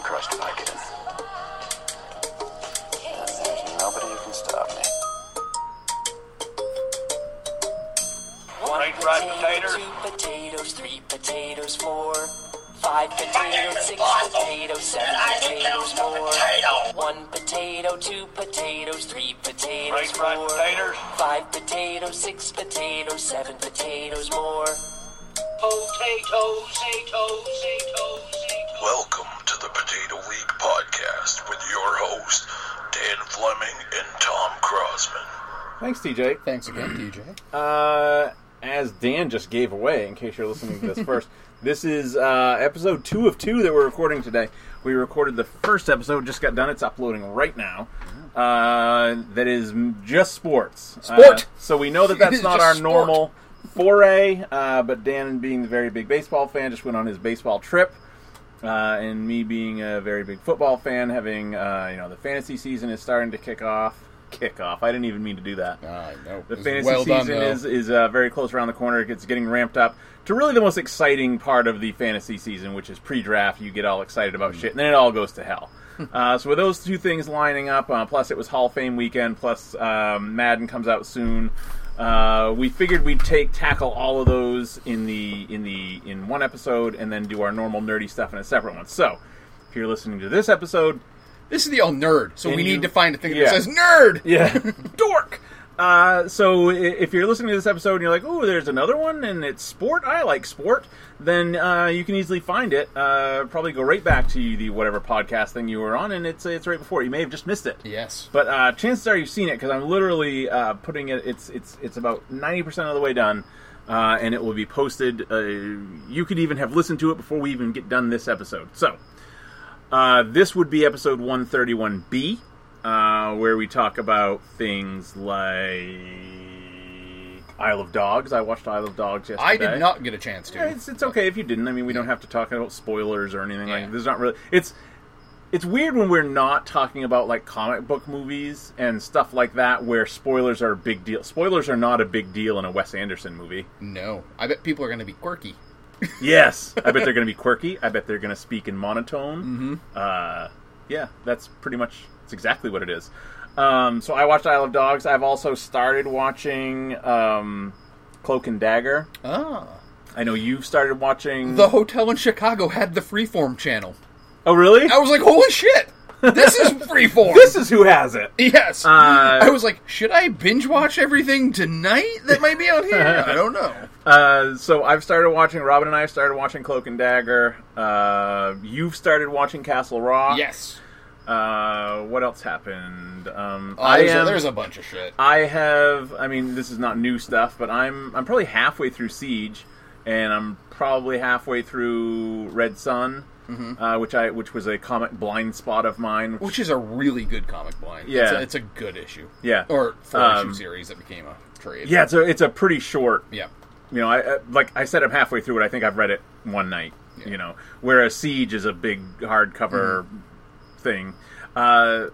crushed Vicodin. And there's nobody who can stop me. One potato, 2 potatoes, 3 potatoes, 4, 5 potatoes, 6 potatoes, 7 potatoes more. 1 potato, 2 potatoes, 3 potatoes, 4, 5 potatoes, 6 potatoes, 7 potatoes more. Potatoes. Welcome to the Potato League podcast with your host, Dan Fleming and Tom Crossman. Thanks, TJ. Thanks again, TJ. As Dan just gave away, in case you're listening to this first, this is episode 2 of 2 that we're recording today. We recorded the first episode, just got done. It's uploading right now. That is just sports. So we know that that's not our normal foray, but Dan, being the very big baseball fan, just went on his baseball trip. And me being a very big football fan, having, the fantasy season is starting to kick off. I didn't even mean to do that. No. The fantasy season is very close around the corner. It's getting ramped up to really the most exciting part of the fantasy season, which is pre-draft. You get all excited about shit, and then it all goes to hell. So with those two things lining up, plus it was Hall of Fame weekend, plus Madden comes out soon, we figured we'd tackle all of those in one episode, and then do our normal nerdy stuff in a separate one. So if you're listening to this episode, this is the old nerd, so we need to find a thing that says nerd! Yeah. Dork! So if you're listening to this episode and you're like, oh, there's another one and it's sport, I like sport, then you can easily find it. Probably go right back to the whatever podcast thing you were on, and it's right before. You may have just missed it. Yes. But chances are you've seen it, because I'm literally putting it, it's about 90% of the way done, and it will be posted. You could even have listened to it before we even get done this episode. So, this would be episode 131B, where we talk about things like Isle of Dogs. I watched Isle of Dogs yesterday. I did not get a chance to. Yeah, it's okay if you didn't. I mean, we don't have to talk about spoilers or anything like that. There's not really... It's weird when we're not talking about, like, comic book movies and stuff like that, where spoilers are a big deal. Spoilers are not a big deal in a Wes Anderson movie. No. I bet people are going to be quirky. Yes. I bet they're going to be quirky. I bet they're going to speak in monotone. Mm-hmm. Yeah, that's pretty much... That's exactly what it is. So I watched Isle of Dogs. I've also started watching Cloak and Dagger. Ah. I know you've started watching... The hotel in Chicago had the Freeform channel. Oh, really? I was like, holy shit! This is Freeform! This is who has it! Yes! I was like, should I binge watch everything tonight that might be out here? I don't know. So I've started watching... Robin and I have started watching Cloak and Dagger. You've started watching Castle Rock. Yes. What else happened? There's a bunch of shit. This is not new stuff, but I'm probably halfway through Siege, and I'm probably halfway through Red Sun, which was a comic blind spot of mine. Which is a really good comic blind. Yeah. It's a good issue. Yeah. Or 4-issue series that became a trade. Yeah, it's a pretty short... Yeah. You know, I said I'm halfway through it. I think I've read it one night, whereas Siege is a big hardcover... thing. The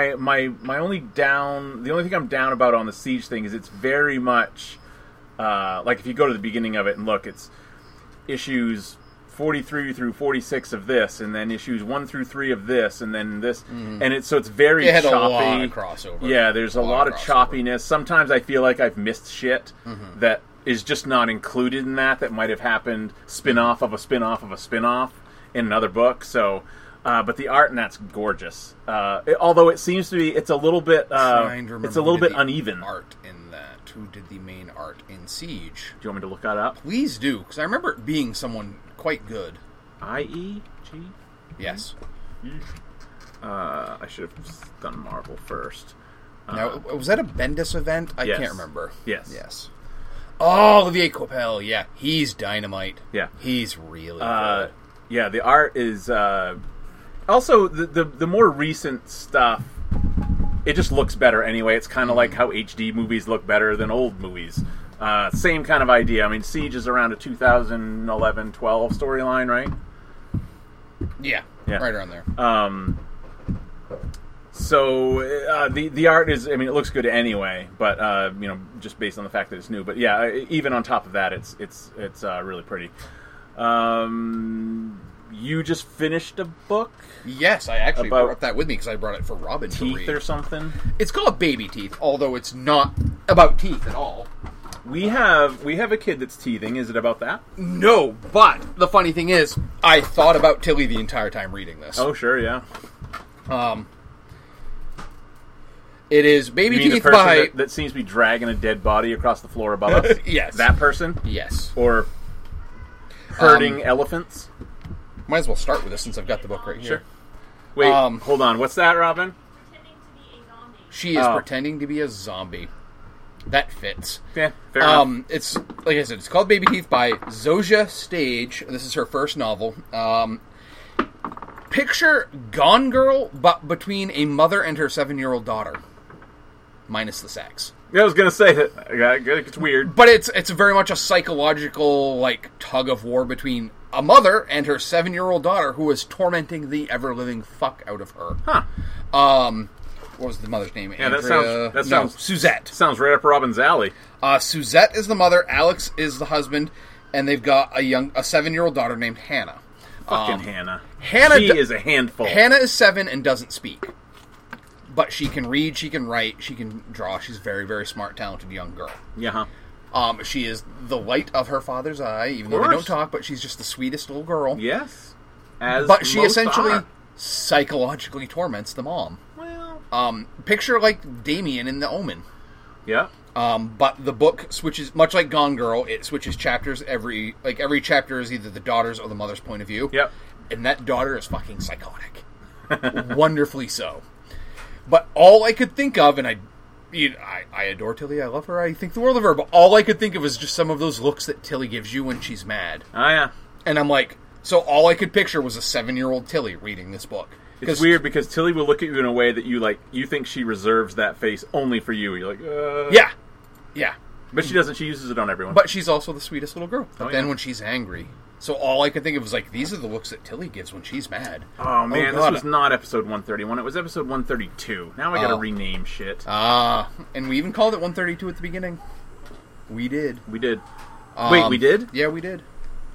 only thing I'm down about on the Siege thing is it's very much like if you go to the beginning of it and look, it's issues 43 through 46 of this, and then issues 1 through 3 of this, and then this, and it's very choppy. A lot of crossover. Yeah, there's a lot of choppiness. Sometimes I feel like I've missed shit that is just not included in that might have happened spin-off of a spin-off of a spin-off in another book. So but the art in that's gorgeous. Although it seems to be, it's a little bit uneven. Art in that. Who did the main art in Siege? Do you want me to look that up? Please do, because I remember it being someone quite good. I.E.G.? Yes. I should have done Marvel first. Now, was that a Bendis event? I can't remember. Yes. Oh, Olivier Coipel. Yeah, he's dynamite. Yeah. He's really good. Yeah, the art is... Also, the more recent stuff, it just looks better anyway. It's kind of like how HD movies look better than old movies. Same kind of idea. I mean, Siege is around a 2011-12 storyline, right? Yeah, right around there. So the art is, I mean, it looks good anyway, but just based on the fact that it's new. But yeah, even on top of that, it's really pretty. you just finished a book? Yes, I actually About brought that with me because I brought it for Robin to teeth read. or something? It's called Baby Teeth, although it's not about teeth at all. We have a kid that's teething. Is it about that? No, but the funny thing is, I thought about Tilly the entire time reading this. Oh, sure, yeah. It is Baby You mean Teeth the person by... that seems to be dragging a dead body across the floor above us? Yes. That person? Yes. Or herding elephants? Might as well start with this since I've got the book right here. Sure. Wait, hold on. What's that, Robin? She is pretending to be a zombie. That fits. Yeah, fair enough. It's, like I said, it's called Baby Teeth by Zosia Stage. This is her first novel. Picture Gone Girl, but between a mother and her 7-year-old daughter. Minus the sex. Yeah, I was going to say that. It's weird. But it's very much a psychological, like, tug of war between a mother and her 7-year-old daughter who is tormenting the ever-living fuck out of her. Huh. What was the mother's name? Yeah, Andrea? that sounds Suzette. Sounds right up Robin's alley. Suzette is the mother, Alex is the husband, and they've got a 7-year-old daughter named Hannah. Fucking Hannah. She is a handful. Hannah is 7 and doesn't speak. But she can read, she can write, she can draw. She's a very, very smart, talented young girl. Yeah. She is the light of her father's eye, even though they don't talk, but she's just the sweetest little girl. Yes. But she essentially are. psychologically torments the mom. Well. Picture like Damien in The Omen. Yeah. But the book switches, much like Gone Girl, it switches chapters every chapter is either the daughter's or the mother's point of view. Yep. And that daughter is fucking psychotic. Wonderfully so. But all I could think of, and I adore Tilly, I love her, I think the world of her, but all I could think of is just some of those looks that Tilly gives you when she's mad. Oh, yeah. And I'm like, so all I could picture was a 7-year-old Tilly reading this book. It's weird because Tilly will look at you in a way that you think she reserves that face only for you. You're like, Yeah. Yeah. But she doesn't. She uses it on everyone. But she's also the sweetest little girl. But then yeah. when she's angry... So all I could think of was like, these are the looks that Tilly gives when she's mad. Oh man, this was not episode 131. It was episode 132. Now I gotta rename shit. And we even called it 132 at the beginning. We did. We did. Wait, we did? Yeah, we did.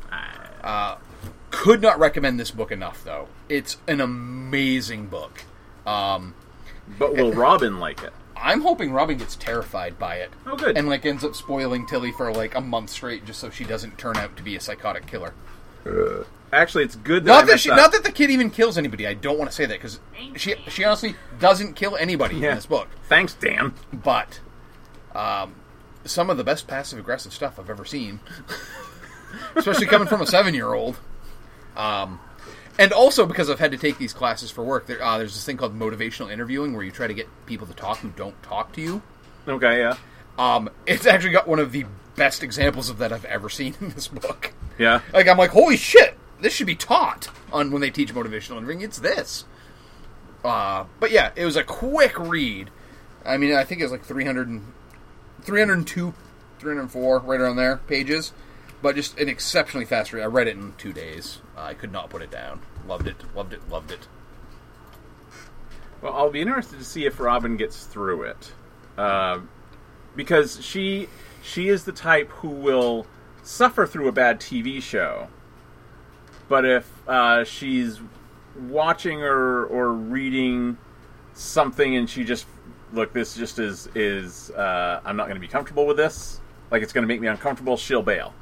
Could not recommend this book enough, though. It's an amazing book. But will Robin like it? I'm hoping Robin gets terrified by it. Oh, good. And, like, ends up spoiling Tilly for, like, a month straight just so she doesn't turn out to be a psychotic killer. Actually, it's good that not that the kid even kills anybody. I don't want to say that, because she honestly doesn't kill anybody in this book. Thanks, Dan. But some of the best passive-aggressive stuff I've ever seen. Especially coming from a 7-year-old. And also, because I've had to take these classes for work, there's this thing called motivational interviewing where you try to get people to talk who don't talk to you. Okay, yeah. It's actually got one of the best examples of that I've ever seen in this book. Yeah. Like, I'm like, holy shit, this should be taught on when they teach motivational interviewing. It's this. But yeah, it was a quick read. I mean, I think it was like 302, 304, right around there, pages. But just an exceptionally fast read. I read it in 2 days. I could not put it down. Loved it, loved it, loved it. Well, I'll be interested to see if Robin gets through it. Because she is the type who will suffer through a bad TV show. But if she's watching or reading something and she just, look, this just is I'm not going to be comfortable with this. Like, it's going to make me uncomfortable, she'll bail.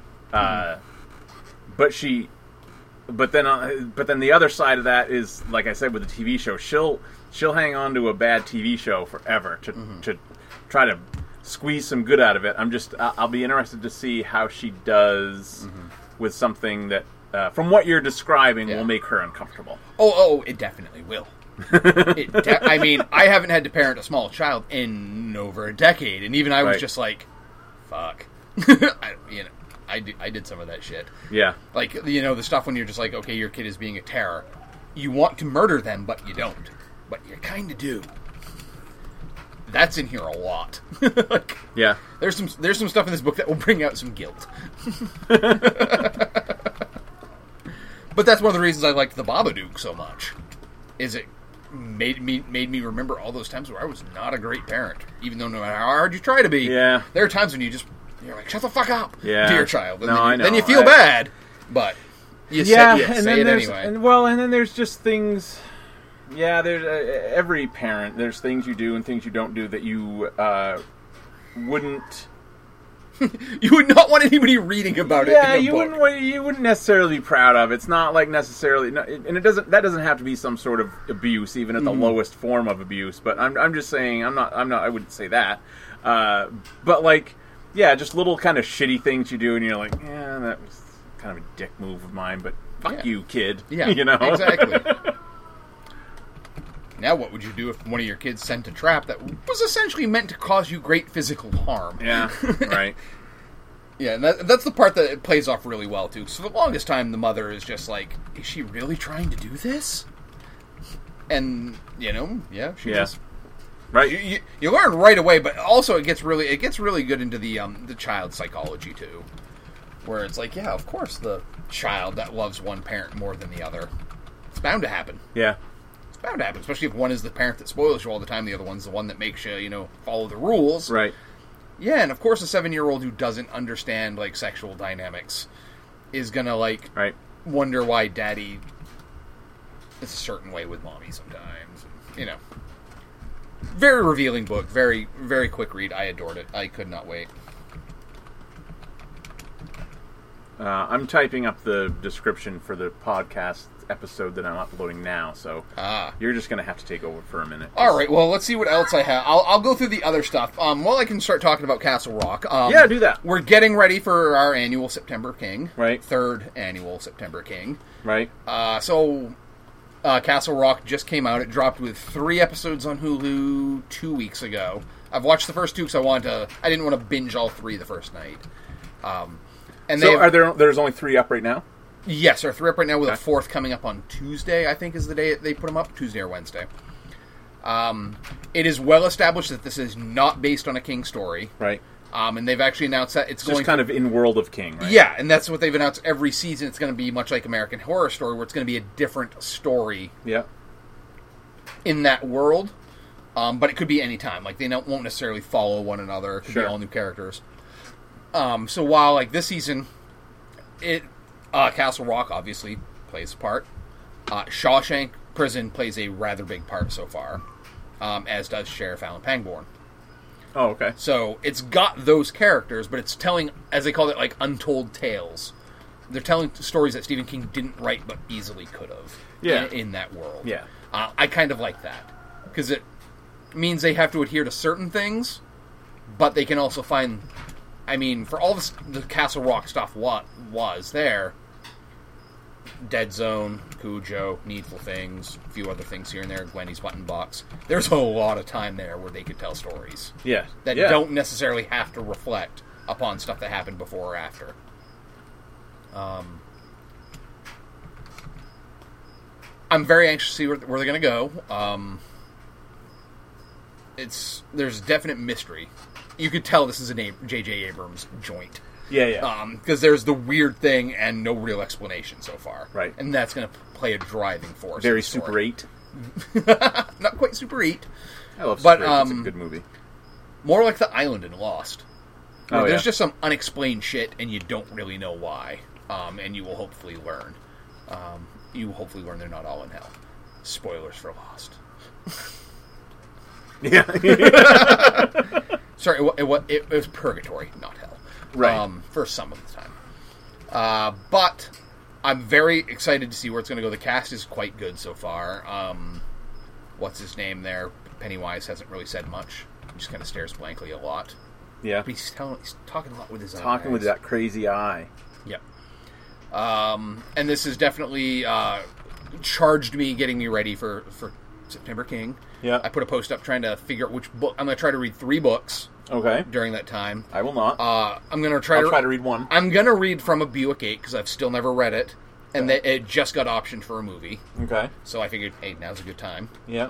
But then the other side of that is, like I said, with the TV show, she'll hang on to a bad TV show forever to try to squeeze some good out of it. I'll be interested to see how she does with something that, from what you're describing, will make her uncomfortable. Oh, it definitely will. I mean, I haven't had to parent a small child in over a decade, and even I was just like, fuck. I did some of that shit. Yeah. Like, the stuff when you're just like, okay, your kid is being a terror. You want to murder them, but you don't. But you kind of do. That's in here a lot. Like, yeah. There's some stuff in this book that will bring out some guilt. But that's one of the reasons I liked The Babadook so much. Is it made me remember all those times where I was not a great parent. Even though no matter how hard you try to be, yeah. There are times when you're like, shut the fuck up to your child. And I know. Then you feel bad. But You yeah, say and it then there's anyway. and then there's just things. Yeah, there's every parent. There's things you do and things you don't do that you wouldn't. You would not want anybody reading about it. Yeah, in a you book. wouldn't necessarily be proud of. It's not like necessarily, and that doesn't have to be some sort of abuse, even at the lowest form of abuse. But I'm just saying, I wouldn't say that. But like, yeah, just little kind of shitty things you do, and you're like, yeah, that was kind of a dick move of mine, but fuck you, kid. Yeah, you know exactly. Now, what would you do if one of your kids sent a trap that was essentially meant to cause you great physical harm? Yeah, right. Yeah, and that's the part that it plays off really well, too. So the longest time, the mother is just like, is she really trying to do this? And, she is. Right. You learn right away, but also it gets really good into the child's psychology, too. Where it's like, yeah, of course the child that loves one parent more than the other. It's bound to happen. Yeah. Bound to happen, especially if one is the parent that spoils you all the time, the other one's the one that makes you, follow the rules. Right. Yeah, and of course a 7-year-old who doesn't understand, sexual dynamics is gonna, right. wonder why daddy is a certain way with mommy sometimes. Very revealing book, very, very quick read. I adored it. I could not wait. I'm typing up the description for the podcast episode that I'm uploading now, so you're just going to have to take over for a minute. All right, well, let's see what else I have. I'll go through the other stuff. While I can start talking about Castle Rock. Yeah, do that. We're getting ready for our annual September King. Right. Third annual September King. Right. So Castle Rock just came out. It dropped with 3 episodes on Hulu 2 weeks ago. I've watched the first 2 because I didn't want to binge all 3 the first night. And so there's only 3 up right now? Yes, there are 3 up right now with a 4th coming up on Tuesday, I think is the day they put them up. Tuesday or Wednesday. It is well established that this is not based on a King story. Right. And they've actually announced that it's going just kind of in World of King, right? Yeah, and that's what they've announced every season. It's going to be much like American Horror Story, where it's going to be a different story in that world. But it could be any time. They won't necessarily follow one another. It could be all new characters. So while, this season, Castle Rock obviously plays a part. Shawshank Prison plays a rather big part so far, as does Sheriff Alan Pangborn. Oh, okay. So it's got those characters, but it's telling, as they call it, untold tales. They're telling stories that Stephen King didn't write, but easily could have. Yeah. In that world. Yeah. I kind of like that because it means they have to adhere to certain things, but they can also find. I mean, for all the Castle Rock stuff was there, Dead Zone, Cujo, Needful Things, a few other things here and there, Gwenny's Button Box. There's a lot of time there where they could tell stories. Yeah. That don't necessarily have to reflect upon stuff that happened before or after. I'm very anxious to see where they're going to go. There's definite mystery. You could tell this is a J.J. Abrams joint. Yeah. Because there's the weird thing and no real explanation so far. Right. And that's going to play a driving force. Very Super 8. Not quite Super 8. I love Super 8. It's a good movie. More like The Island in Lost. Oh, there's just some unexplained shit and you don't really know why. And you will hopefully learn. They're not all in hell. Spoilers for Lost. Yeah. Sorry, it was purgatory, not hell. Right. For some of the time. But I'm very excited to see where it's going to go. The cast is quite good so far. What's his name there? Pennywise hasn't really said much. He just kind of stares blankly a lot. Yeah. But he's talking a lot with his eyes. Talking with that crazy eye. Yep. And this has definitely charged me, getting me ready for September King. Yeah. I put a post up trying to figure out which book. I'm going to try to read 3 books. Okay. During that time. I will not. I'm going to I'll try to read one. I'm going to read From a Buick 8 because I've still never read it. And it just got optioned for a movie. Okay. So I figured, hey, now's a good time. Yeah.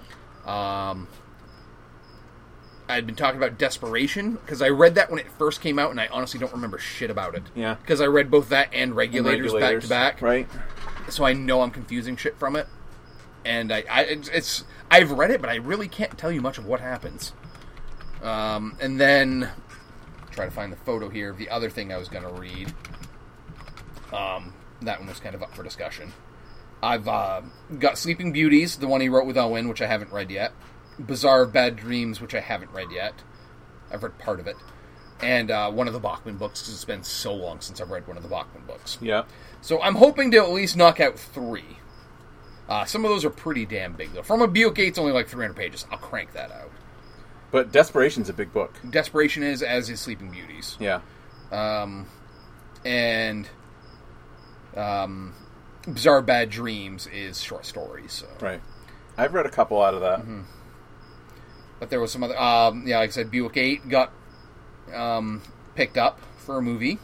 I'd been talking about Desperation because I read that when it first came out and I honestly don't remember shit about it. Yeah. Because I read both that and Regulators back to back. Right. So I know I'm confusing shit from it. And I've read it, but I really can't tell you much of what happens. And then try to find the photo here of the other thing I was going to read. that one was kind of up for discussion. I've got Sleeping Beauties, the one he wrote with Owen, which I haven't read yet. Bizarre Bad Dreams, which I haven't read yet. I've read part of it. And one of the Bachman books, because it's been so long since I've read one of the Bachman books. Yeah. So I'm hoping to at least knock out 3. Some of those are pretty damn big, though. From a Buick Gates, only like 300 pages. I'll crank that out. But Desperation's a big book. Desperation is, as is Sleeping Beauties. Yeah. And Bizarre Bad Dreams is short stories. So. Right. I've read a couple out of that. Mm-hmm. But there was some other... like I said, Buick 8 got picked up for a movie.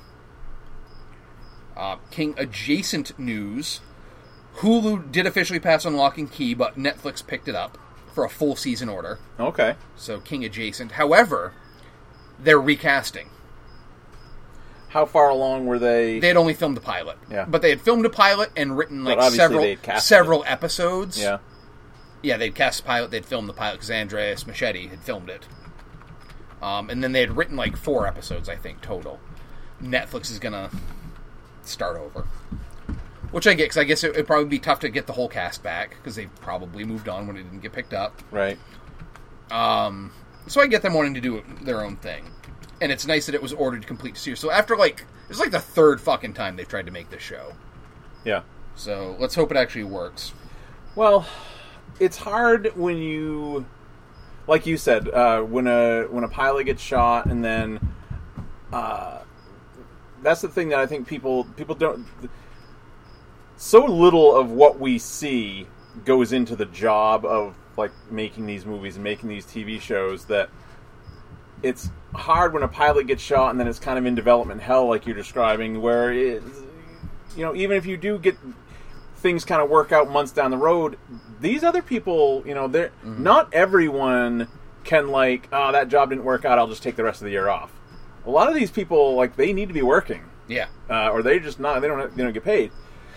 King adjacent news. Hulu did officially pass on Lock and Key, but Netflix picked it up for a full season order. Okay. So King adjacent. However, they're recasting. How far along were they? They had only filmed the pilot. Yeah. But they had filmed a pilot and written like obviously several episodes. Yeah. Yeah, they'd cast the pilot, they'd filmed the pilot because Andreas Machete had filmed it. And then they had written like 4 episodes, I think, total. Netflix is going to start over. Which I get, because I guess it'd probably be tough to get the whole cast back, because they probably moved on when it didn't get picked up. Right. So I get them wanting to do their own thing. And it's nice that it was ordered complete series. So after like, it's like the 3rd fucking time they've tried to make this show. Yeah. So let's hope it actually works. Well, it's hard when you, like you said, when a pilot gets shot, and then that's the thing that I think people don't. So little of what we see goes into the job of like making these movies and making these TV shows that it's hard when a pilot gets shot and then it's kind of in development hell, like you're describing, where it, even if you do get things kind of work out months down the road, these other people, they're not everyone can like, that job didn't work out, I'll just take the rest of the year off. A lot of these people, like, they need to be working. Yeah. Or they just not, they don't get paid.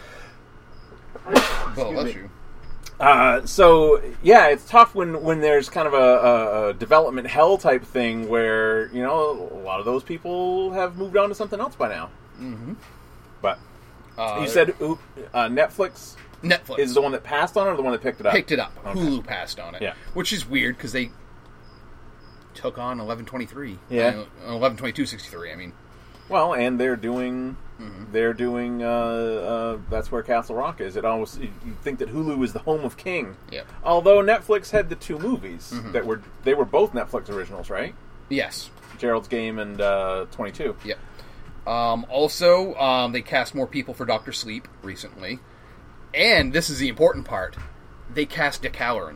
Well, bless you. So yeah, it's tough when there's kind of a development hell type thing where a lot of those people have moved on to something else by now. Mm-hmm. But you said Netflix is the one that passed on it, or the one that picked it up? Picked it up. Okay. Hulu passed on it. Yeah, which is weird because they took on 11/23. Yeah, 11/22/63. I mean, well, and they're doing. They're doing. That's where Castle Rock is. It almost you think that Hulu is the home of King. Yeah. Although Netflix had the 2 movies that were both Netflix originals, right? Yes. Gerald's Game and 22. Yep. Also, they cast more people for Dr. Sleep recently, and this is the important part: they cast Dick Hallorann.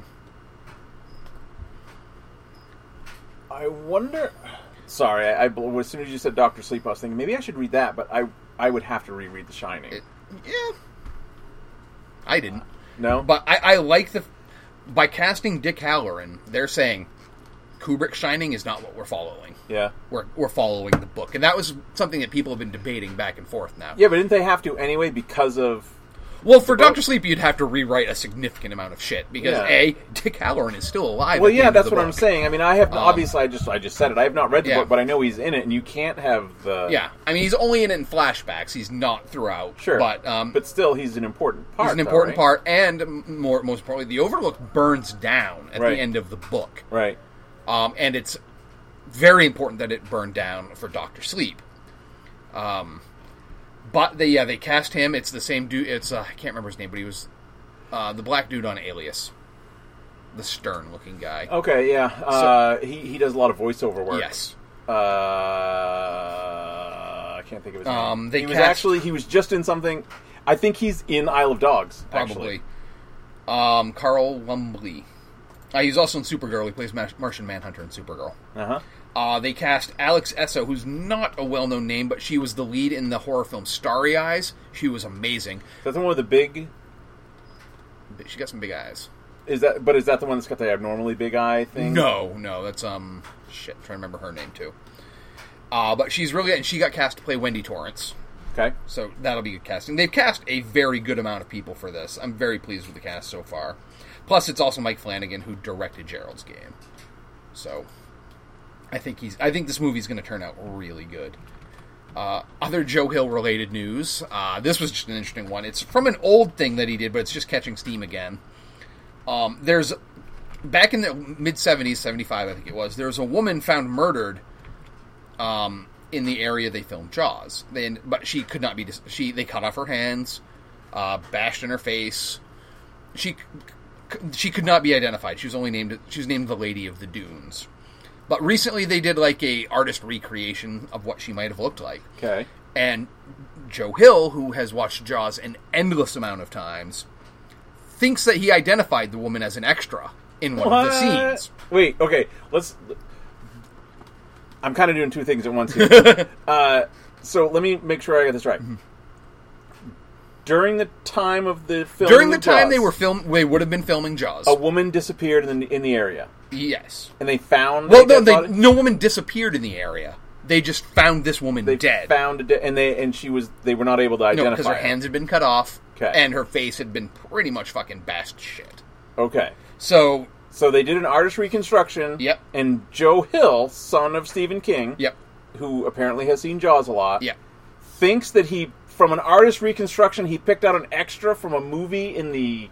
I wonder. Sorry, as soon as you said Dr. Sleep, I was thinking maybe I should read that, but I would have to reread The Shining. Yeah. I didn't. No? But I like by casting Dick Hallorann, they're saying Kubrick's Shining is not what we're following. Yeah. We're following the book. And that was something that people have been debating back and forth now. Yeah, but didn't they have to anyway because of... Well, for Dr. Sleep, you'd have to rewrite a significant amount of shit because Dick Hallorann is still alive. Well, at the yeah, end that's of the what book. I'm saying. I mean, I have obviously I just said it. I have not read the book, but I know he's in it, and you can't have the. Yeah, I mean, he's only in it in flashbacks. He's not throughout. Sure, but still, he's an important part. He's an important part, and most importantly, the Overlook burns down at the end of the book. Right. And it's very important that it burned down for Dr. Sleep. But they cast him. It's the same dude. It's I can't remember his name, but he was the black dude on Alias, the stern-looking guy. Okay, yeah. He does a lot of voiceover work. Yes. I can't think of his name. He was just in something. I think he's in Isle of Dogs. Probably. Carl Lumbly. He's also in Supergirl. He plays Martian Manhunter in Supergirl. Uh-huh. They cast Alex Esso, who's not a well-known name, but she was the lead in the horror film Starry Eyes. She was amazing. Is that the one with the big... She got some big eyes. Is that the one that's got the abnormally big eye thing? No, that's, shit, I'm trying to remember her name, too. But she's really... And she got cast to play Wendy Torrance. Okay. So that'll be good casting. They've cast a very good amount of people for this. I'm very pleased with the cast so far. Plus, it's also Mike Flanagan who directed Gerald's Game. So... I think this movie's going to turn out really good. Other Joe Hill related news. This was just an interesting one. It's from an old thing that he did, but it's just catching steam again. There's back in the mid-70s, 75 I think it was, there was a woman found murdered in the area they filmed Jaws. But she could not be... They cut off her hands, bashed in her face. She could not be identified. She was named the Lady of the Dunes. But recently they did like a artist recreation of what she might have looked like. Okay. And Joe Hill, who has watched Jaws an endless amount of times, thinks that he identified the woman as an extra in one of the scenes. Wait, okay, I'm kind of doing two things at once here. So let me make sure I get this right. During the time of the filming During the of time Jaws, they would have been filming Jaws. a woman disappeared in the area. Yes. And they found... no woman disappeared in the area. They just found this woman dead. Found they were not able to identify No, because her hands had been cut off, Okay. and her face had been pretty much fucking bashed shit. Okay. So they did an artist reconstruction. Yep. And Joe Hill, son of Stephen King, Yep. who apparently has seen Jaws a lot, Yep. thinks that from an artist reconstruction, he picked out an extra from a movie in the...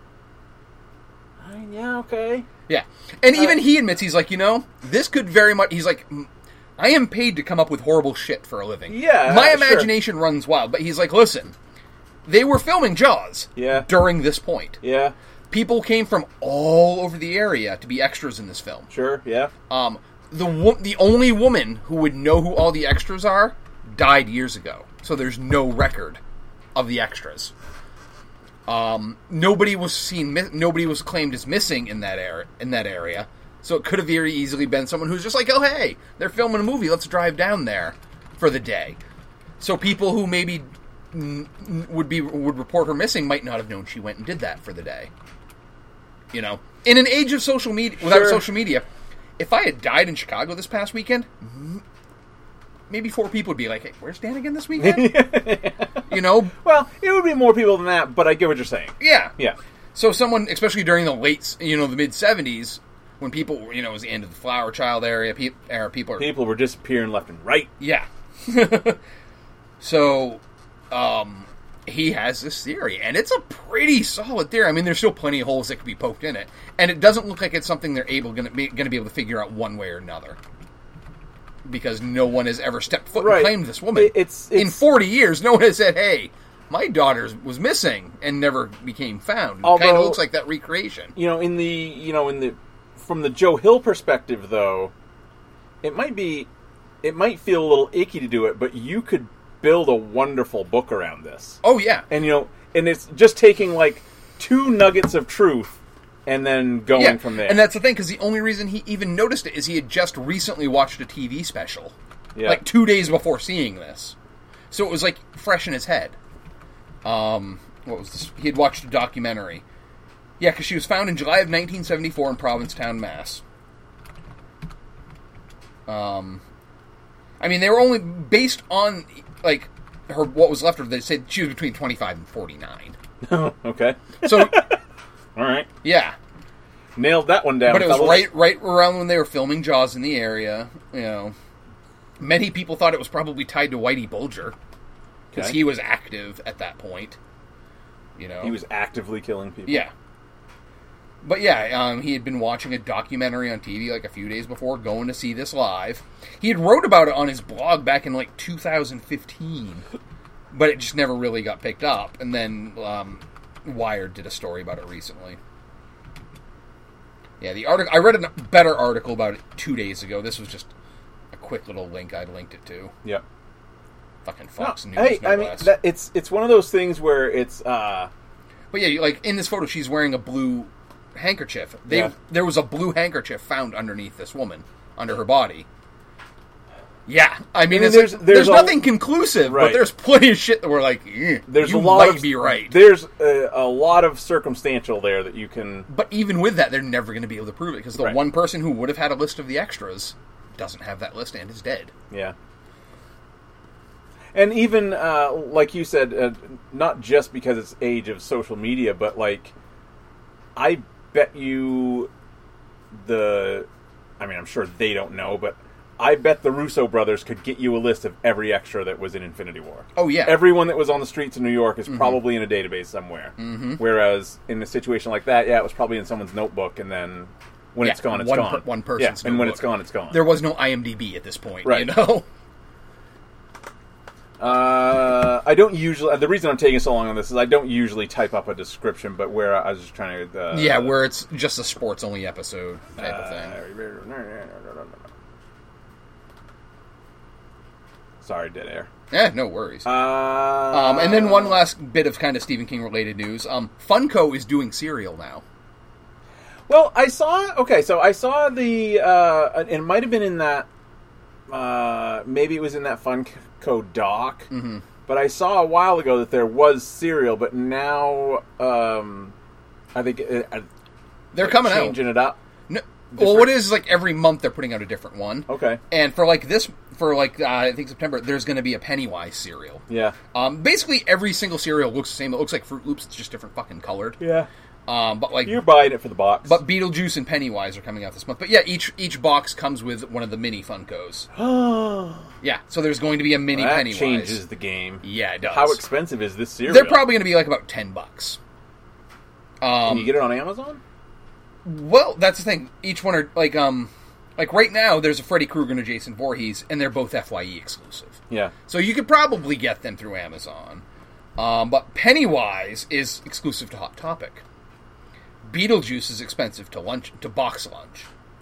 Yeah, okay. Yeah. And even he admits, he's like, this could very much... He's like, I am paid to come up with horrible shit for a living. Yeah, my sure. imagination runs wild. But he's like, listen, they were filming Jaws during this point. Yeah. People came from all over the area to be extras in this film. Sure, yeah. The only woman who would know who all the extras are died years ago. So there's no record of the extras. Nobody was claimed as missing in that area. So it could have very easily been someone who's just like, oh hey, they're filming a movie, let's drive down there for the day. So people who maybe would report her missing might not have known she went and did that for the day. In an age of social media, without social media, if I had died in Chicago this past weekend, maybe 4 people would be like, hey, where's Dan again this weekend? Well, it would be more people than that, but I get what you're saying. Yeah. Yeah. So someone, especially during the the mid-70s, when people, it was the end of the Flower Child era, people were disappearing left and right. Yeah. So, he has this theory, and it's a pretty solid theory. I mean, there's still plenty of holes that could be poked in it, and it doesn't look like it's something they're going to be able to figure out one way or another. Because no one has ever stepped foot and claimed this woman. It's in 40 years, no one has said, hey, my daughter was missing and never became found. It kind of looks like that recreation. From the Joe Hill perspective, though, it might feel a little icky to do it, but you could build a wonderful book around this. Oh, yeah. And, and it's just taking, 2 nuggets of truth and then going from there. And that's the thing, because the only reason he even noticed it is he had just recently watched a TV special. Yeah. 2 days before seeing this. So it was, fresh in his head. What was this? He had watched a documentary. Yeah, because she was found in July of 1974 in Provincetown, Mass. They were only based on, her what was left of her. They said she was between 25 and 49. Okay. So... All right. Yeah. Nailed that one down. But it was right around when they were filming Jaws in the area. Many people thought it was probably tied to Whitey Bulger. Because he was active at that point. He was actively killing people. Yeah. But yeah, he had been watching a documentary on TV a few days before, going to see this live. He had wrote about it on his blog back in 2015. But it just never really got picked up. And then Wired did a story about it recently. Yeah, the article. I read a better article about it 2 days ago. This was just a quick little link I linked it to. Yep. Fucking Fox News. Hey, no less. It's one of those things where it's. But yeah, in this photo, she's wearing a blue handkerchief. There was a blue handkerchief found underneath this woman, under her body. Yeah, there's nothing conclusive, but there's plenty of shit that we're like, might be right. There's a lot of circumstantial there that you can... But even with that, they're never going to be able to prove it, because the one person who would have had a list of the extras doesn't have that list and is dead. Yeah. And even, like you said, not just because it's age of social media, but, I bet you I'm sure they don't know, but I bet the Russo brothers could get you a list of every extra that was in Infinity War. Oh, yeah. Everyone that was on the streets of New York is probably in a database somewhere. Mm-hmm. Whereas in a situation like that, it was probably in someone's notebook, and then when it's gone, it's gone. One person's and when notebook. it's gone, it's gone. There was no IMDb at this point, Right. you know? I don't usually... The reason I'm taking so long on this is I don't usually type up a description, but where I was just trying to... where it's just a sports-only episode type of thing. Sorry, dead air. Yeah, no worries. And then one last bit of kind of Stephen King-related news. Funko is doing cereal now. Well, I saw... Okay, so I saw the... it might have been in that... maybe it was in that Funko doc. Mm-hmm. But I saw a while ago that there was cereal, but now... I think... They're coming out. Changing it up. No, well, what is like every month they're putting out a different one. Okay. And for I think September, there's going to be a Pennywise cereal. Yeah. Basically every single cereal looks the same. It looks like Fruit Loops, it's just different fucking colored. Yeah. But like you're buying it for the box. But Beetlejuice and Pennywise are coming out this month. But yeah, each box comes with one of the mini Funkos. Yeah, so there's going to be a mini that Pennywise. Changes the game. Yeah, it does. How expensive is this cereal? They're probably going to be like about $10. Can you get it on Amazon? Well, that's the thing. Each one are like right now there's a Freddy Krueger and a Jason Voorhees, and they're both FYE exclusive. Yeah. So you could probably get them through Amazon. But Pennywise is exclusive to Hot Topic. Beetlejuice is expensive to box lunch.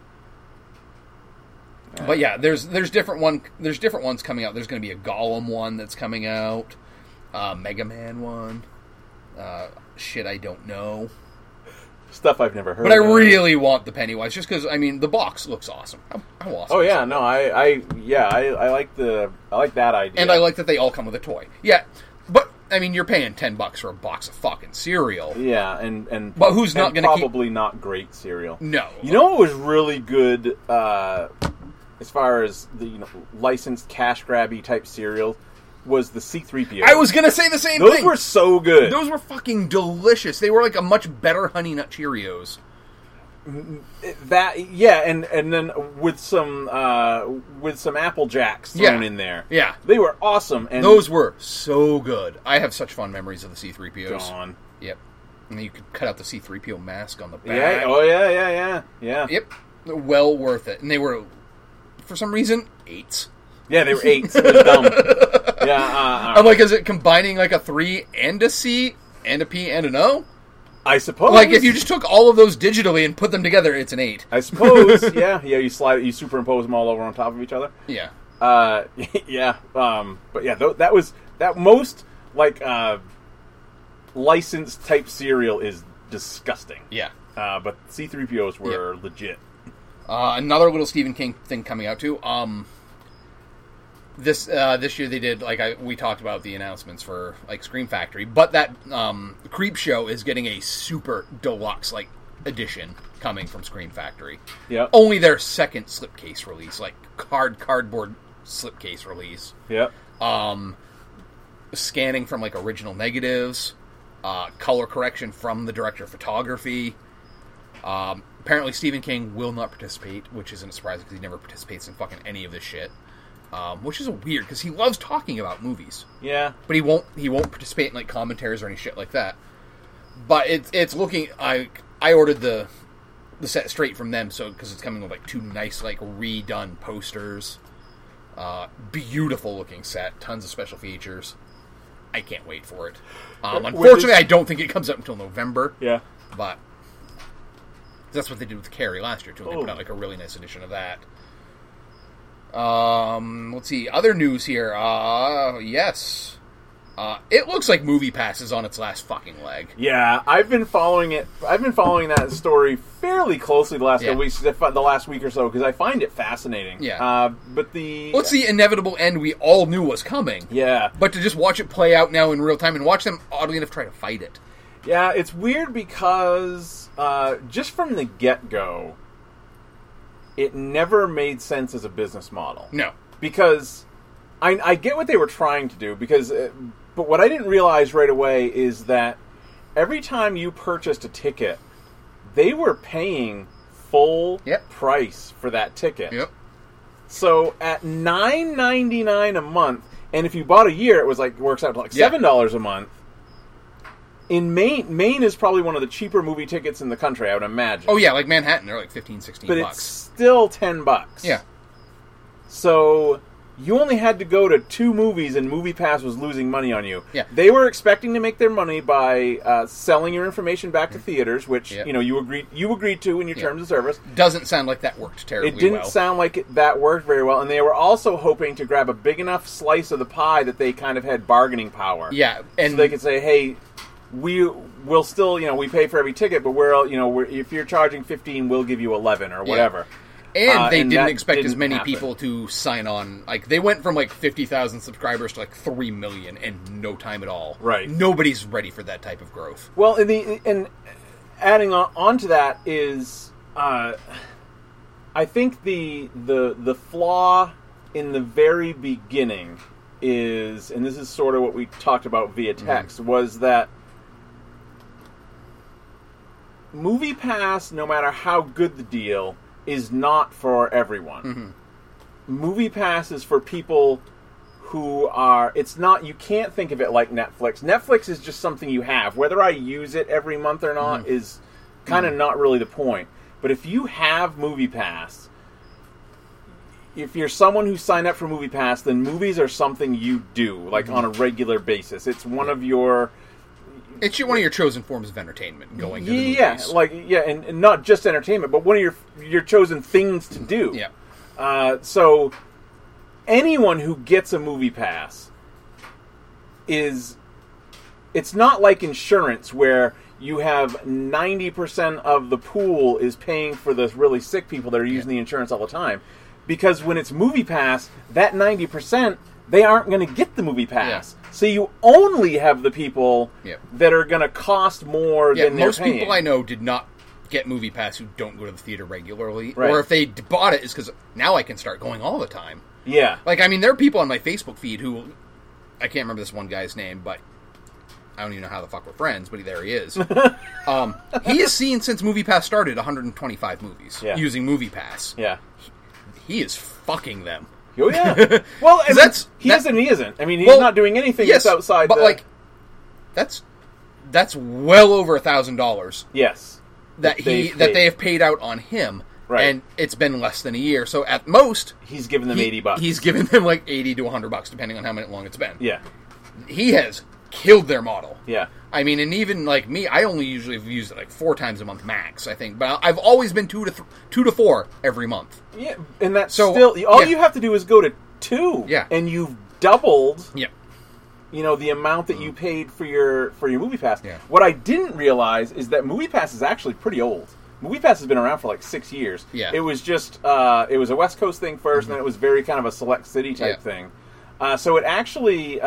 But yeah, there's different ones coming out. There's going to be a Gollum one that's coming out, Mega Man one. I don't know. Stuff I've never heard. But I really want the Pennywise just because the box looks awesome. How awesome! Oh yeah, no, I like that idea, and I like that they all come with a toy. Yeah, but you're paying $10 for a box of fucking cereal. Yeah, and but who's not going to probably not great cereal? No, you know what was really good as far as the licensed cash grabby type cereal was the C-3PO. I was going to say the same thing. Those were so good. Those were fucking delicious. They were like a much better Honey Nut Cheerios. And then with some Apple Jacks thrown in there. Yeah, they were awesome. And those were so good. I have such fond memories of the C-3POs. Gone. Yep. And then you could cut out the C-3PO mask on the back. Yeah. Oh yeah. Yep. Well worth it. And they were, for some reason, 8s. Yeah, they were 8s. It was dumb. Yeah. I'm like, is it combining like a 3 and a C and a P and an O? I suppose. Like, if you just took all of those digitally and put them together, it's an 8. I suppose. Yeah. You superimpose them all over on top of each other. Yeah. Yeah. But yeah, that most like licensed type cereal is disgusting. Yeah. But C-3POs were legit. Another little Stephen King thing coming out too. This year they did we talked about the announcements for Scream Factory, but that Creep Show is getting a super deluxe edition coming from Scream Factory. Yeah. Only their second slipcase release, cardboard slipcase release. Yeah. Scanning from original negatives, color correction from the director of photography. Apparently Stephen King will not participate, which isn't surprising because he never participates in fucking any of this shit. Which is weird because he loves talking about movies. Yeah, but he won't participate in commentaries or any shit like that. But it's looking. I ordered the set straight from them, so because it's coming with 2 nice redone posters, beautiful looking set, tons of special features. I can't wait for it. Unfortunately, I don't think it comes out until November. Yeah, but that's what they did with Carrie last year too. They put out a really nice edition of that. Let's see. Other news here. Yes. It looks like MoviePass is on its last fucking leg. Yeah, I've been following it. I've been following that story fairly closely the last couple weeks, the last week or so, because I find it fascinating. Yeah. But it's the inevitable end we all knew was coming. Yeah. But to just watch it play out now in real time and watch them, oddly enough, try to fight it. Yeah, it's weird because just from the get-go, it never made sense as a business model. No. Because I get what they were trying to do, but what I didn't realize right away is that every time you purchased a ticket, they were paying full price for that ticket. Yep. So at $9.99 a month, and if you bought a year, it was like works out to like $7 a month. In Maine is probably one of the cheaper movie tickets in the country, I would imagine. Oh yeah, like Manhattan, they're like $15, $16. But it's still $10. Yeah. So you only had to go to 2 movies, and MoviePass was losing money on you. Yeah. They were expecting to make their money by selling your information back to theaters, which you agreed to in your terms of service. Doesn't sound like that worked terribly well. It didn't sound like that worked very well, and they were also hoping to grab a big enough slice of the pie that they kind of had bargaining power. Yeah, and so they could say, "Hey, we'll still, we pay for every ticket, but if you're charging $15, we'll give you $11 or whatever." And they didn't expect as many happen. people to sign on. Like, they went from, like, 50,000 subscribers to, like, 3 million in no time at all. Right. Nobody's ready for that type of growth. Well, and adding on to that is, I think the flaw in the very beginning is, and this is sort of what we talked about via text, was that MoviePass, no matter how good the deal, is not for everyone. MoviePass is for people who are... It's not... You can't think of it like Netflix. Netflix is just something you have. Whether I use it every month or not is kind of not really the point. But if you have MoviePass, if you're someone who signed up for MoviePass, then movies are something you do, like on a regular basis. It's one of your... It's one of your chosen forms of entertainment, going to the movies. And not just entertainment, but one of your chosen things to do. Yeah. So anyone who gets a MoviePass it's not like insurance where you have 90% of the pool is paying for the really sick people that are using the insurance all the time. Because when it's MoviePass, that 90%, they aren't going to get the MoviePass. Yeah. So you only have the people that are going to cost more than they're most paying. People I know did not get MoviePass who don't go to the theater regularly. Right. Or if they bought it, it's because now I can start going all the time. Yeah. Like, I mean, there are people on my Facebook feed who... I can't remember this one guy's name, but... I don't even know how the fuck we're friends, but there he is. He has seen, since MoviePass started, 125 movies using MoviePass. Yeah. He is fucking them. Oh, yeah. Well, and he is and he isn't. I mean, he's not doing anything that's outside but, like, that's well over $1,000. Yes. That they have paid out on him. Right. And it's been less than a year. So, at most... He's given them $80. He's given them, like, $80 to $100, depending on how long it's been. Yeah. He has killed their model. Yeah. I mean, and even, like, me, I only usually have used it, like, 4 times a month max, I think. But I've always been 2 to 4 every month. Yeah, and that's still... All you have to do is go to 2. Yeah. And you've doubled... Yeah. The amount that you paid for your MoviePass. Yeah. What I didn't realize is that MoviePass is actually pretty old. MoviePass has been around for like 6 years. Yeah. It was just... it was a West Coast thing first, and then it was very kind of a select city type thing. So it actually...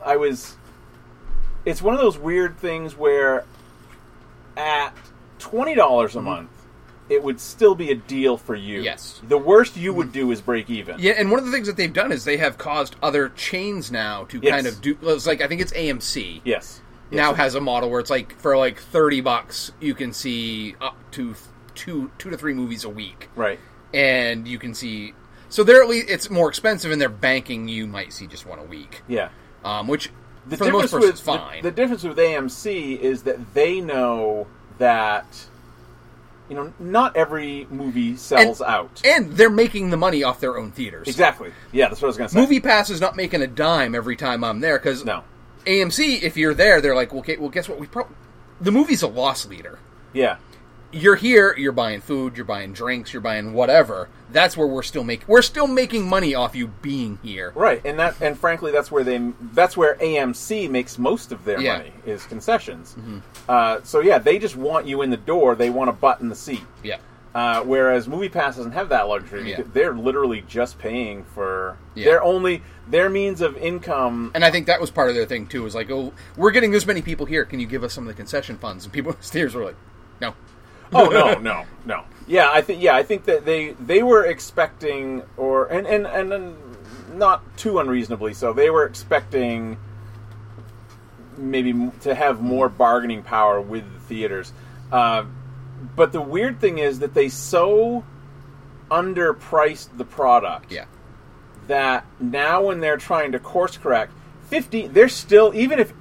It's one of those weird things where at $20 a month, it would still be a deal for you. Yes. The worst you would do is break even. Yeah, and one of the things that they've done is they have caused other chains now to kind of do... It's like, I think it's AMC. Yes. Now has a model where it's like, for like $30, you can see up to 2 to 3 movies a week. Right. And you can see... So they're at least... It's more expensive, and they're banking you might see just one a week. Yeah. Which... For the most part, it's fine. The difference with AMC is that they know that, not every movie sells out. And they're making the money off their own theaters. Exactly. Yeah, that's what I was going to say. MoviePass is not making a dime every time I'm there, because AMC, if you're there, they're like, well, guess what? The movie's a loss leader. Yeah. You're here, you're buying food, you're buying drinks, you're buying whatever. That's where we're still making money off you being here. Right, and frankly, that's where AMC makes most of their money is concessions. Mm-hmm. So they just want you in the door. They want a butt in the seat. Yeah. Whereas MoviePass doesn't have that luxury. Yeah. They're literally just paying for their means of income. And I think that was part of their thing too. Was like, oh, we're getting this many people here. Can you give us some of the concession funds? And people upstairs were like, no. Oh no. Yeah, I think that they were expecting, and not too unreasonably so. They were expecting maybe to have more bargaining power with the theaters. But the weird thing is that they so underpriced the product. Yeah. That now when they're trying to course correct, they're still, even if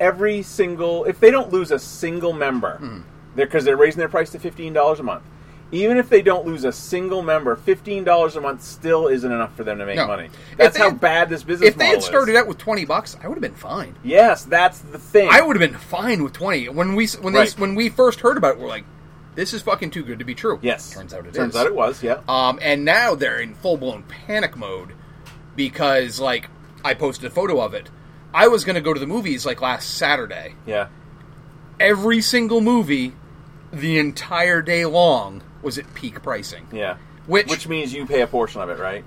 if they don't lose a single member, because they're raising their price to $15 a month, even if they don't lose a single member, $15 a month still isn't enough for them to make money. That's how bad this business model is. If they had started out with $20, I would have been fine. Yes, that's the thing. I would have been fine with 20. When we first heard about it, we're like, this is fucking too good to be true. Yes. Turns out Turns out it was, yeah. And now they're in full-blown panic mode because, like, I posted a photo of it. I was going to go to the movies, like, last Saturday. Yeah. Every single movie, the entire day long, was at peak pricing. Yeah. Which means you pay a portion of it, right?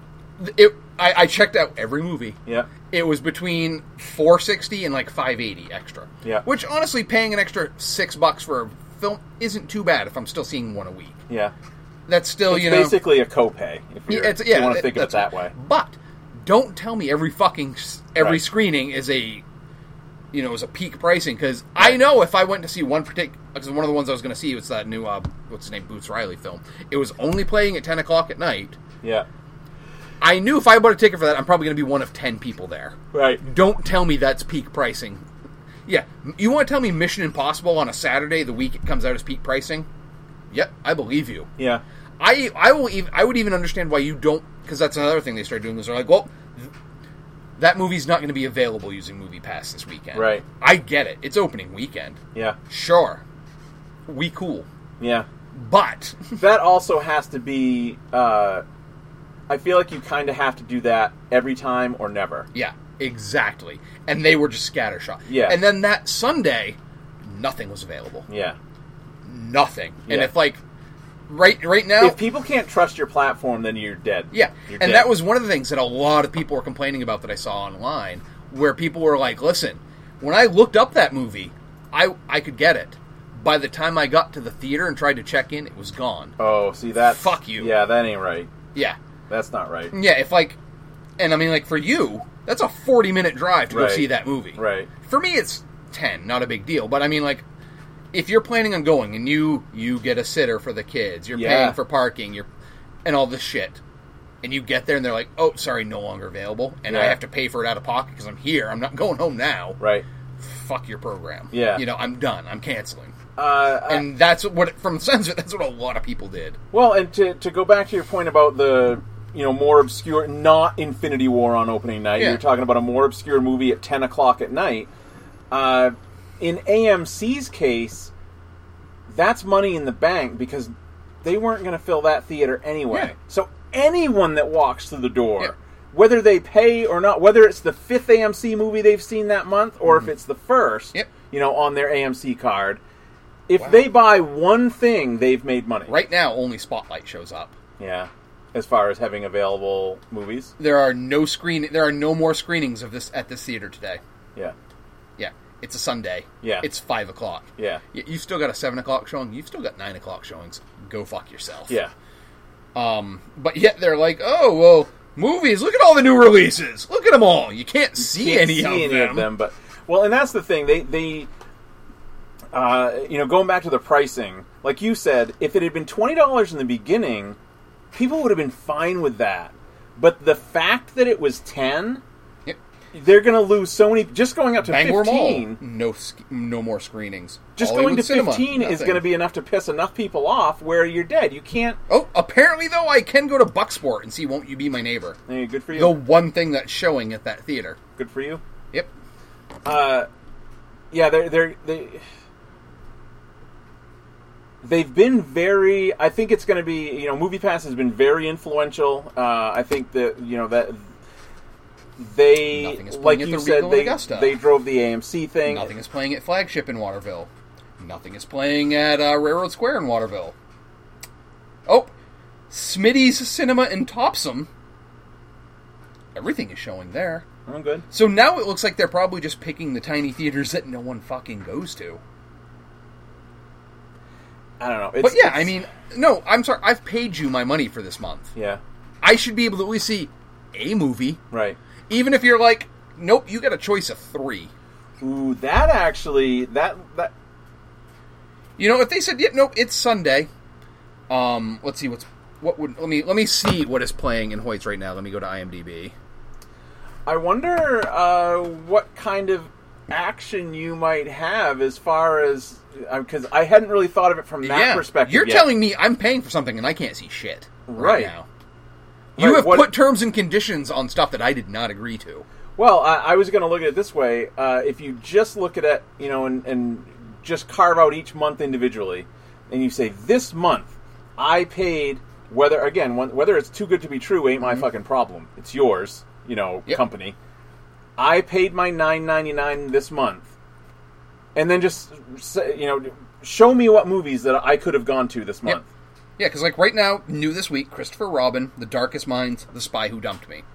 I checked out every movie. Yeah. It was between $460 and like $580 extra. Yeah. Which honestly, paying an extra $6 for a film isn't too bad if I'm still seeing one a week. Yeah. That's still it's basically a copay if you want to think of it that way. But don't tell me every screening is a peak pricing, because I know if I went to see one particular, because one of the ones I was going to see was that new what's his name, Boots Riley film. It was only playing at 10 o'clock at night. Yeah. I knew if I bought a ticket for that, I'm probably going to be one of 10 people there. Right. Don't tell me that's peak pricing. Yeah, you want to tell me Mission Impossible on a Saturday, the week it comes out, as peak pricing? Yep, I believe you. Yeah. I would even understand why you don't, because that's another thing they started doing, is they're like, well, that movie's not going to be available using MoviePass this weekend. Right. I get it. It's opening weekend. Yeah. Sure. We cool. Yeah. But that also has to be, I feel like you kind of have to do that every time or never. Yeah, exactly. And they were just scattershot. Yeah. And then that Sunday, nothing was available. Yeah. Nothing. Yeah. And if, like, right now, if people can't trust your platform, then you're dead. Yeah. You're and dead. that was one of the things that a lot of people were complaining about that I saw online, where people were like, listen, when I looked up that movie, I could get it. By the time I got to the theater and tried to check in, it was gone. Oh, see, that's... Fuck you. Yeah, that ain't right. Yeah. That's not right. Yeah, if, like... And, I mean, like, for you, that's a 40-minute drive to go see that movie. Right. For me, it's 10, not a big deal. But, I mean, like, if you're planning on going and you get a sitter for the kids, you're paying for parking, and all this shit, and you get there and they're like, oh, sorry, no longer available, and I have to pay for it out of pocket because I'm here, I'm not going home now. Right. Fuck your program. Yeah. I'm done. I'm canceling. And that's what, from the sense of it, that's what a lot of people did. Well, and to go back to your point about the, more obscure, not Infinity War on opening night, you're talking about a more obscure movie at 10 o'clock at night. In AMC's case, that's money in the bank because they weren't going to fill that theater anyway. Yeah. So anyone that walks through the door, whether they pay or not, whether it's the 5th AMC movie they've seen that month or if it's the first, on their AMC card, if they buy one thing, they've made money. Right now, only Spotlight shows up. Yeah. As far as having available movies? There are no more screenings of this at this theater today. Yeah. Yeah. It's a Sunday. Yeah. It's 5 o'clock. Yeah. You've still got a 7 o'clock showing. You've still got 9 o'clock showings. Go fuck yourself. Yeah. But yet they're like, oh, well, movies, look at all the new releases. Look at them all. You can't see any of them. But, well, and that's the thing. They going back to the pricing, like you said, if it had been $20 in the beginning, people would have been fine with that. But the fact that it was 10, they're going to lose so many. Just going up to Bangor 15, Mall, no more screenings. Just Hollywood going to Cinema, 15 is going to be enough to piss enough people off where you're dead. You can't. Oh, apparently though, I can go to Bucksport and see Won't You Be My Neighbor. Hey, good for you. The one thing that's showing at that theater. Good for you. Yep. They've been very. I think it's going to be. MoviePass has been very influential. I think that that they, like you said, they drove the AMC thing. Nothing is playing at Flagship in Waterville. Nothing is playing at Railroad Square in Waterville. Oh, Smitty's Cinema in Topsom. Everything is showing there. Oh, good. So now it looks like they're probably just picking the tiny theaters that no one fucking goes to. I don't know. But yeah, I mean, no, I'm sorry. I've paid you my money for this month. Yeah. I should be able to at least see a movie. Right. Even if you're like, nope, you got a choice of 3. Ooh, that actually, that... If they said, nope, it's Sunday. Let's see, let me see what is playing in Hoyts right now. Let me go to IMDb. I wonder what kind of action you might have as far as, because I hadn't really thought of it from that perspective. You're yet. telling me I'm paying for something and I can't see shit right now. You have put terms and conditions on stuff that I did not agree to. Well, I was going to look at it this way. If you just look at it, and just carve out each month individually, and you say, this month, I paid, whether it's too good to be true ain't my fucking problem. It's yours, company. I paid my $9.99 this month. And then just, show me what movies that I could have gone to this month. Yeah, because right now, new this week, Christopher Robin, The Darkest Minds, The Spy Who Dumped Me.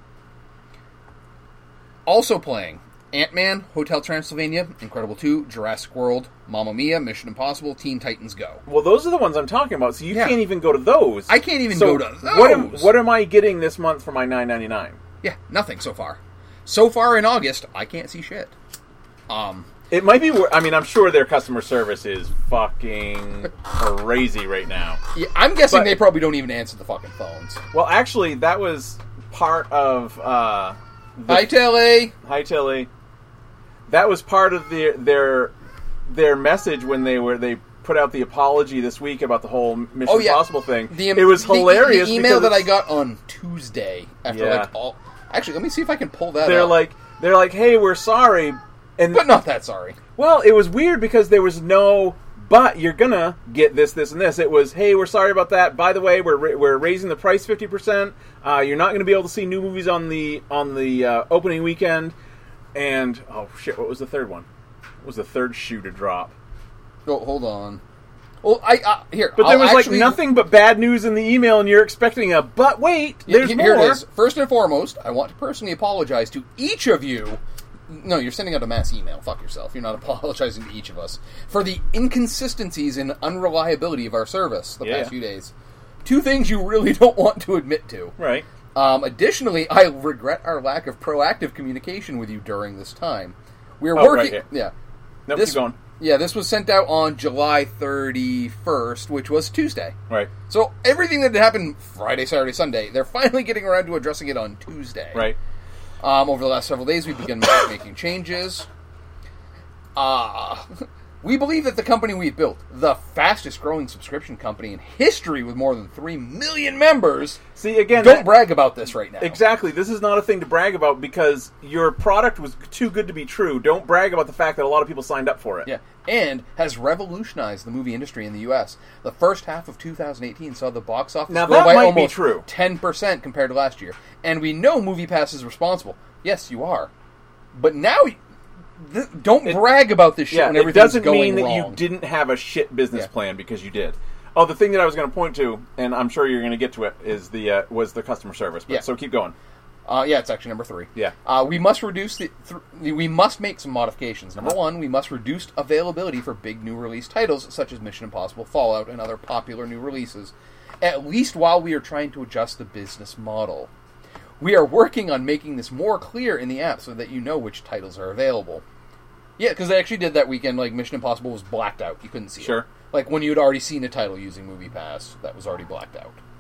Also playing Ant-Man, Hotel Transylvania, Incredible 2, Jurassic World, Mamma Mia, Mission Impossible, Teen Titans Go. Well, those are the ones I'm talking about, so you can't even go to those. I can't even go to those. What am I getting this month for my $9.99? Yeah, nothing so far. So far in August, I can't see shit. It might be. I'm sure their customer service is fucking crazy right now. Yeah, I'm guessing they probably don't even answer the fucking phones. Well, actually, that was part of. Hi, Tilly. Hi, Tilly. That was part of their message when they put out the apology this week about the whole Mission Impossible thing. It was hilarious. The email that I got on Tuesday after Actually, let me see if I can pull that up. They're like, hey, we're sorry. But not that sorry. Well, it was weird because there was no, but you're gonna get this, this, and this. It was, hey, we're sorry about that. By the way, we're raising the price 50%. You're not going to be able to see new movies on the opening weekend. And oh shit, what was the third one? What was the third shoe to drop? Oh, hold on. Well, here. But there was nothing but bad news in the email, and you're expecting a. But wait, there's more. Here it is. First and foremost, I want to personally apologize to each of you. No, you're sending out a mass email. Fuck yourself. You're not apologizing to each of us for the inconsistencies and unreliability of our service the past few days. Two things you really don't want to admit to. Right. Additionally, I regret our lack of proactive communication with you during this time. We're working. Right, yeah. Nope, keep going. Yeah, this was sent out on July 31st, which was Tuesday. Right. So everything that had happened Friday, Saturday, Sunday, they're finally getting around to addressing it on Tuesday. Right. Over the last several days, we've begun making changes. We believe that the company we've built, the fastest growing subscription company in history with more than 3 million members, don't brag about this right now. Exactly. This is not a thing to brag about because your product was too good to be true. Don't brag about the fact that a lot of people signed up for it. Yeah, and has revolutionized the movie industry in the U.S. The first half of 2018 saw the box office grow by almost 10% compared to last year. And we know MoviePass is responsible. Yes, you are. But now... Don't brag about this shit when everything's going wrong. It doesn't mean that you didn't have a shit business plan because you did. Oh, the thing that I was going to point to, and I'm sure you're going to get to it, is was the customer service. But, so keep going. It's actually number 3. Yeah. We must reduce we must make some modifications. Number 1, we must reduce availability for big new release titles such as Mission Impossible, Fallout, and other popular new releases, at least while we are trying to adjust the business model. We are working on making this more clear in the app so that you know which titles are available. Yeah, because they actually did that weekend, Mission Impossible was blacked out. You couldn't see it. Sure. When you had already seen a title using MoviePass, that was already blacked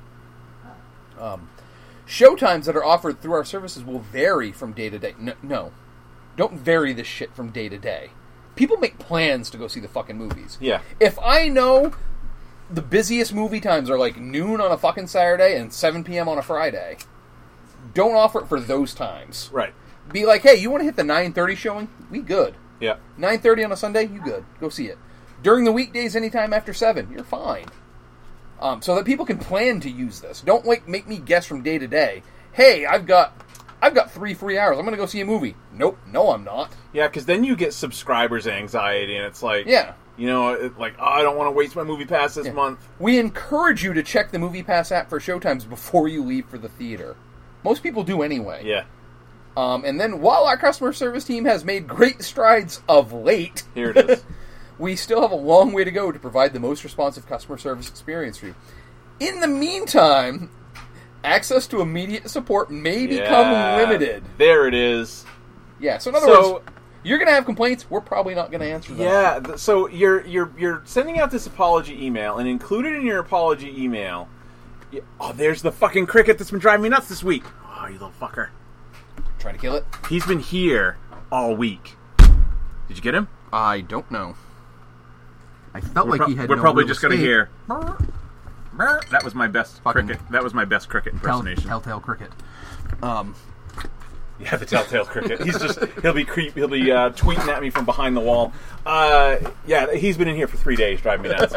out. Showtimes that are offered through our services will vary from day to day. No. Don't vary this shit from day to day. People make plans to go see the fucking movies. Yeah. If I know the busiest movie times are noon on a fucking Saturday and 7 p.m. on a Friday... Don't offer it for those times. Right. Be like, hey, you want to hit the 9:30 showing? We good. Yeah. 9:30 on a Sunday? You good. Go see it. During the weekdays, anytime after 7, you're fine. So that people can plan to use this. Don't make me guess from day to day. Hey, I've got 3 free hours. I'm going to go see a movie. Nope. No, I'm not. Yeah, because then you get subscribers anxiety, and it's like... Yeah. I don't want to waste my MoviePass this month. We encourage you to check the MoviePass app for showtimes before you leave for the theater. Most people do anyway. Yeah. And then, while our customer service team has made great strides of late... Here it is. We still have a long way to go to provide the most responsive customer service experience for you. In the meantime, access to immediate support may become limited. There it is. Yeah, so in other words, you're going to have complaints, we're probably not going to answer them. Yeah, so you're sending out this apology email, and included in your apology email Oh, there's the fucking cricket that's been driving me nuts this week. Oh, you little fucker. Try to kill it? He's been here all week. Did you get him? I don't know. I felt We're probably just going to hear. That was my best cricket. That was my best cricket impersonation. Telltale cricket. Yeah, the telltale cricket. He'll be tweeting at me from behind the wall. Yeah, he's been in here for 3 days, driving me nuts.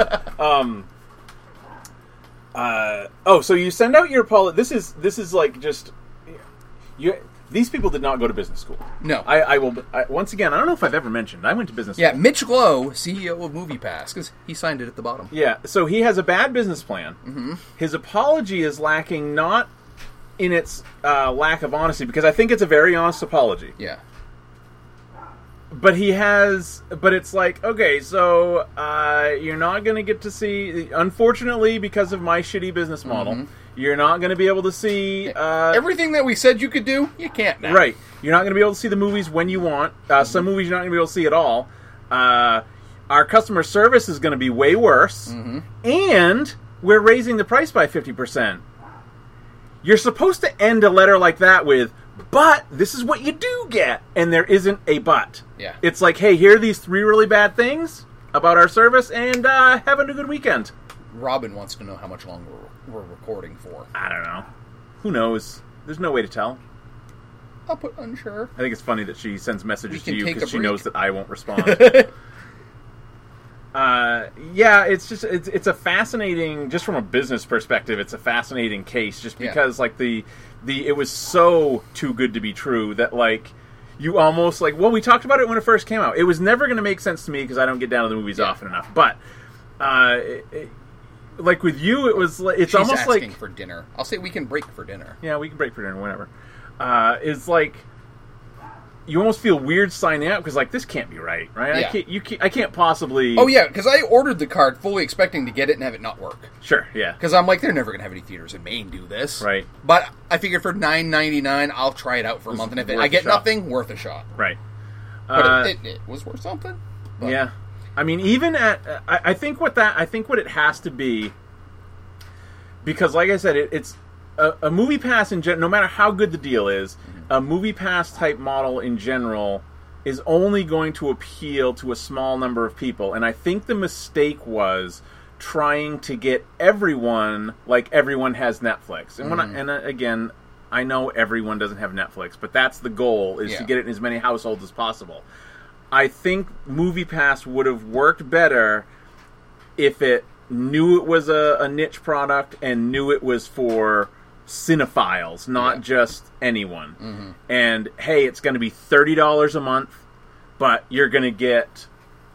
So you send out your This is like just these people did not go to business school. No, I will. Once again, I don't know if I've ever mentioned I went to business school. Yeah, Mitch Glow, CEO of MoviePass, because he signed it at the bottom. Yeah, so he has a bad business plan. Mm-hmm. His apology is lacking not in its lack of honesty, because I think it's a very honest apology. Yeah. But it's like, okay, so you're not going to get to see, unfortunately, because of my shitty business model, you're not going to be able to see... everything that we said you could do, you can't now. Right. You're not going to be able to see the movies when you want. Some movies you're not going to be able to see at all. Our customer service is going to be way worse. And we're raising the price by 50%. You're supposed to end a letter like that with, but this is what you do get. And there isn't a but. Yeah. It's like, hey, here are these 3 really bad things about our service, and have a good weekend. Robin wants to know how much longer we're recording for. I don't know. Who knows? There's no way to tell. I'll put unsure. I think it's funny that she sends messages to you because she break. knows that I won't respond. Yeah, it's a fascinating, just from a business perspective, it's a fascinating case, just because like it was so too good to be true that like you almost like, well, we talked about it when it first came out. It was never going to make sense to me because I don't get down to the movies often enough. But like with you, it was like, it's She's almost asking like for dinner. I'll say we can break for dinner. Yeah, we can break for dinner whenever. It's like you almost feel weird signing out because like this can't be right? Yeah. I can't possibly. Oh yeah, because I ordered the card fully expecting to get it and have it not work. Sure, yeah. Because I'm like, they're never gonna have any theaters in Maine do this, right? But I figured for $9.99, I'll try it out for a month, and if I get nothing, worth a shot, right? But it was worth something. But. Yeah, I mean, even at I think what it has to be, because like I said, it's a movie pass in general. No matter how good the deal is, a movie pass type model in general is only going to appeal to a small number of people. And I think the mistake was trying to get everyone, like everyone has Netflix. And again, I know everyone doesn't have Netflix, but that's the goal, is to get it in as many households as possible. I think MoviePass would have worked better if it knew it was a niche product and knew it was for cinephiles, not just anyone. And hey, it's going to be $30 a month, but you're going to get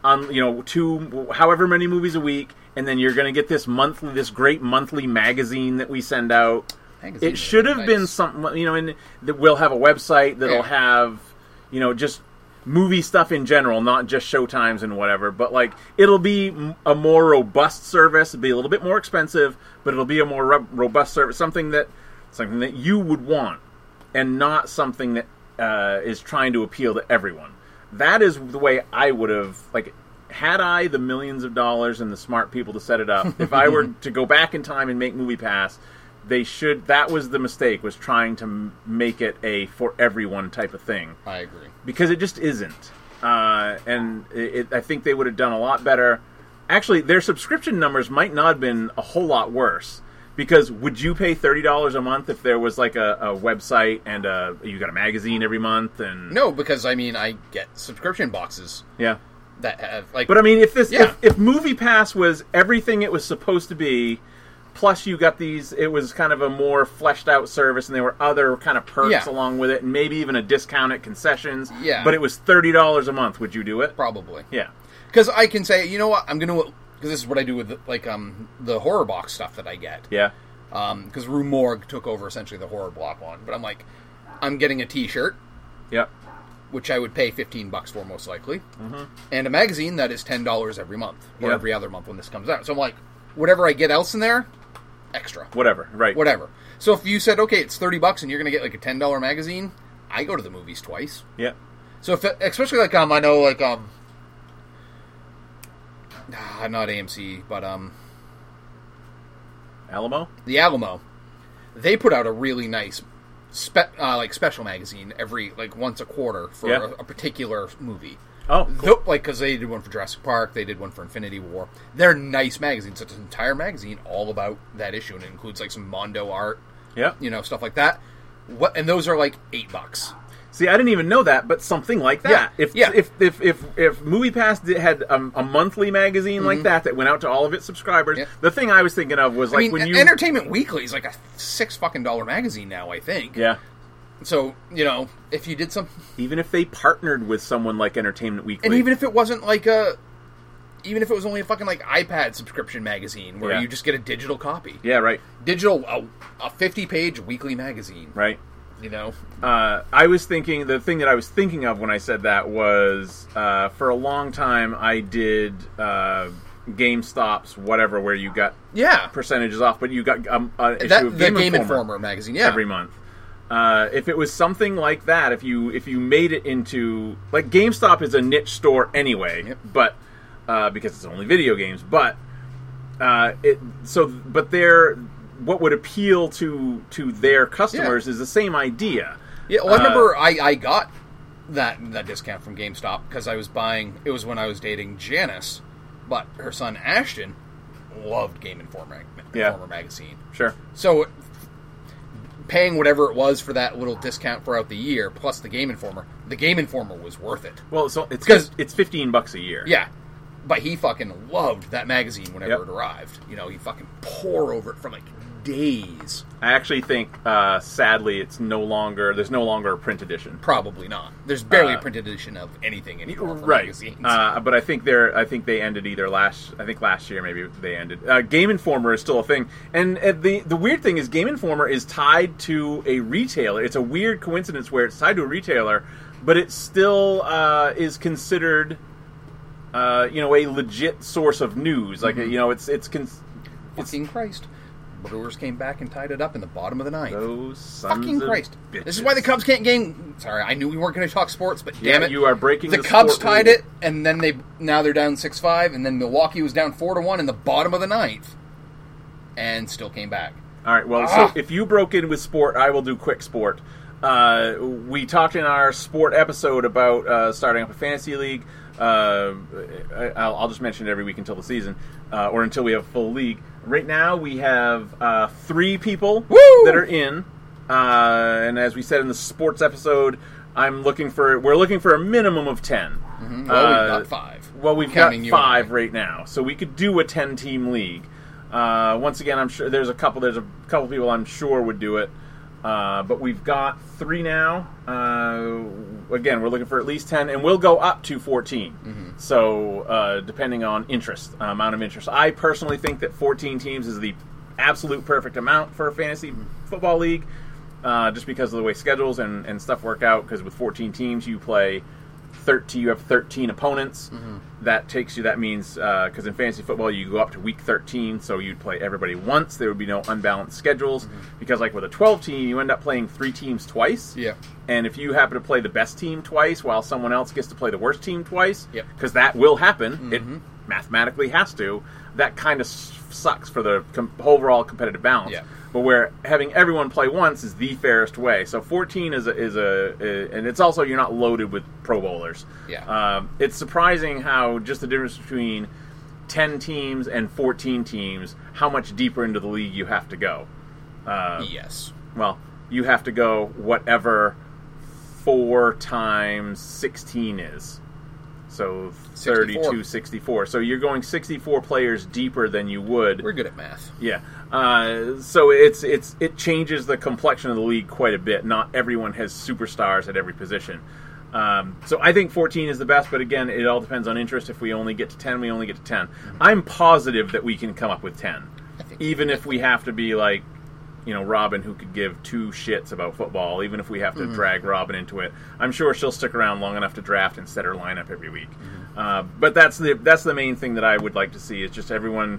however many movies a week, and then you're going to get this great monthly magazine that we send out. It should have been something, and that we'll have a website that'll have, just movie stuff in general, not just showtimes and whatever, but like it'll be a more robust service. It'll be a little bit more expensive, but it'll be a more robust service, something that you would want, and not something that is trying to appeal to everyone. That is the way I would have, like, had I the millions of dollars and the smart people to set it up, if I were to go back in time and make MoviePass, that was the mistake, was trying to make it a for everyone type of thing. I agree. Because it just isn't. I think they would have done a lot better. Actually, their subscription numbers might not have been a whole lot worse. Because would you pay $30 a month if there was like a website and you got a magazine every month? And no, because I get subscription boxes. Yeah. That have like. But I mean, if MoviePass was everything it was supposed to be, plus you got these, it was kind of a more fleshed out service, and there were other kind of perks along with it, and maybe even a discount at concessions. Yeah. But it was $30 a month. Would you do it? Probably. Yeah. Because I can say, you know what, I'm going to. Because this is what I do with the horror box stuff that I get. Yeah. Because Rue Morgue took over essentially the horror block one, but I'm like, I'm getting a T-shirt. Yep. Which I would pay $15 for most likely, and a magazine that is $10 every month or every other month when this comes out. So I'm like, whatever I get else in there, extra. Whatever. Right. Whatever. So if you said, okay, it's $30 and you're going to get like a $10 magazine, I go to the movies twice. Yeah. So especially like I know like not AMC, but Alamo? The Alamo, they put out a really nice special magazine every once a quarter for a particular movie. Oh, cool. Because they did one for Jurassic Park, they did one for Infinity War. They're nice magazines. It's an entire magazine all about that issue, and it includes some Mondo art, stuff like that. And those are $8. See, I didn't even know that, but something like that. If MoviePass had a monthly magazine like that went out to all of its subscribers, the thing I was thinking of was when you Entertainment Weekly is a $6 magazine now, I think. Yeah. So if you did something, even if they partnered with someone like Entertainment Weekly, and even if it wasn't even if it was only a fucking iPad subscription magazine where you just get a digital copy. Yeah, right. Digital, a 50-page weekly magazine. Right. I was thinking, the thing that I was thinking of when I said that was, for a long time I did GameStop's whatever, where you got percentages off, but you got an issue of Game Informer magazine every month. If it was something like that, if you made it into GameStop is a niche store anyway, but because it's only video games, but what would appeal to their customers is the same idea. Yeah, well, I remember I got that discount from GameStop because I was buying. It was when I was dating Janice, but her son Ashton loved Game Informer magazine. Sure. So paying whatever it was for that little discount throughout the year, plus the Game Informer was worth it. Well, so it's $15 a year. Yeah. But he fucking loved that magazine whenever it arrived. He fucking pour over it for days. I actually think, sadly, there's no longer a print edition. Probably not. There's barely a print edition of anything anymore for magazines. But I think they ended either last year maybe they ended. Game Informer is still a thing, and the weird thing is Game Informer is tied to a retailer. It's a weird coincidence where it's tied to a retailer, but it still is considered a legit source of news. Fucking Christ. Brewers came back and tied it up in the bottom of the ninth. Those sons fucking of Christ. bitches. This is why the Cubs can't game. Sorry, I knew we weren't going to talk sports, but damn it. You are breaking the Cubs sport tied rule. it, and then they're down 6-5, and then Milwaukee was down 4-1 in the bottom of the ninth, and still came back. All right, well, so if you broke in with sport, I will do quick sport. We talked in our sport episode about starting up a fantasy league. I'll just mention it every week until the season, or until we have a full league. Right now, we have 3 people that are in, and as we said in the sports episode, we're looking for a minimum of 10. Mm-hmm. Well, we've got 5. Well, we've got 5 right now, so we could do a 10-team league. Once again, I'm sure there's a couple people I'm sure would do it. But we've got 3 now. Again, we're looking for at least 10, and we'll go up to 14. Mm-hmm. So, depending on amount of interest. I personally think that 14 teams is the absolute perfect amount for a fantasy football league, just because of the way schedules and stuff work out. Because with 14 teams, you play 13. You have 13 opponents. Mm-hmm. That means because in fantasy football you go up to week 13, so you'd play everybody once. There would be no unbalanced schedules because, with a 12 team, you end up playing 3 teams twice. Yeah. And if you happen to play the best team twice, while someone else gets to play the worst team twice, because that will happen, it mathematically has to. That kind of sucks for the overall competitive balance. Yeah. But where having everyone play once is the fairest way. So 14 is and it's also you're not loaded with Pro Bowlers. Yeah. It's surprising how just the difference between 10 teams and 14 teams, how much deeper into the league you have to go. Yes. Well, you have to go whatever 4 times 16 is. So 32, 64. So you're going 64 players deeper than you would. We're good at math. Yeah. So it changes the complexion of the league quite a bit. Not everyone has superstars at every position. So I think 14 is the best, but again, it all depends on interest. If we only get to 10, we only get to 10. Mm-hmm. I'm positive that we can come up with 10. Even if we have to be like, Robin, who could give 2 shits about football, even if we have to drag Robin into it, I'm sure she'll stick around long enough to draft and set her lineup every week. Mm-hmm. But that's the main thing that I would like to see is just everyone.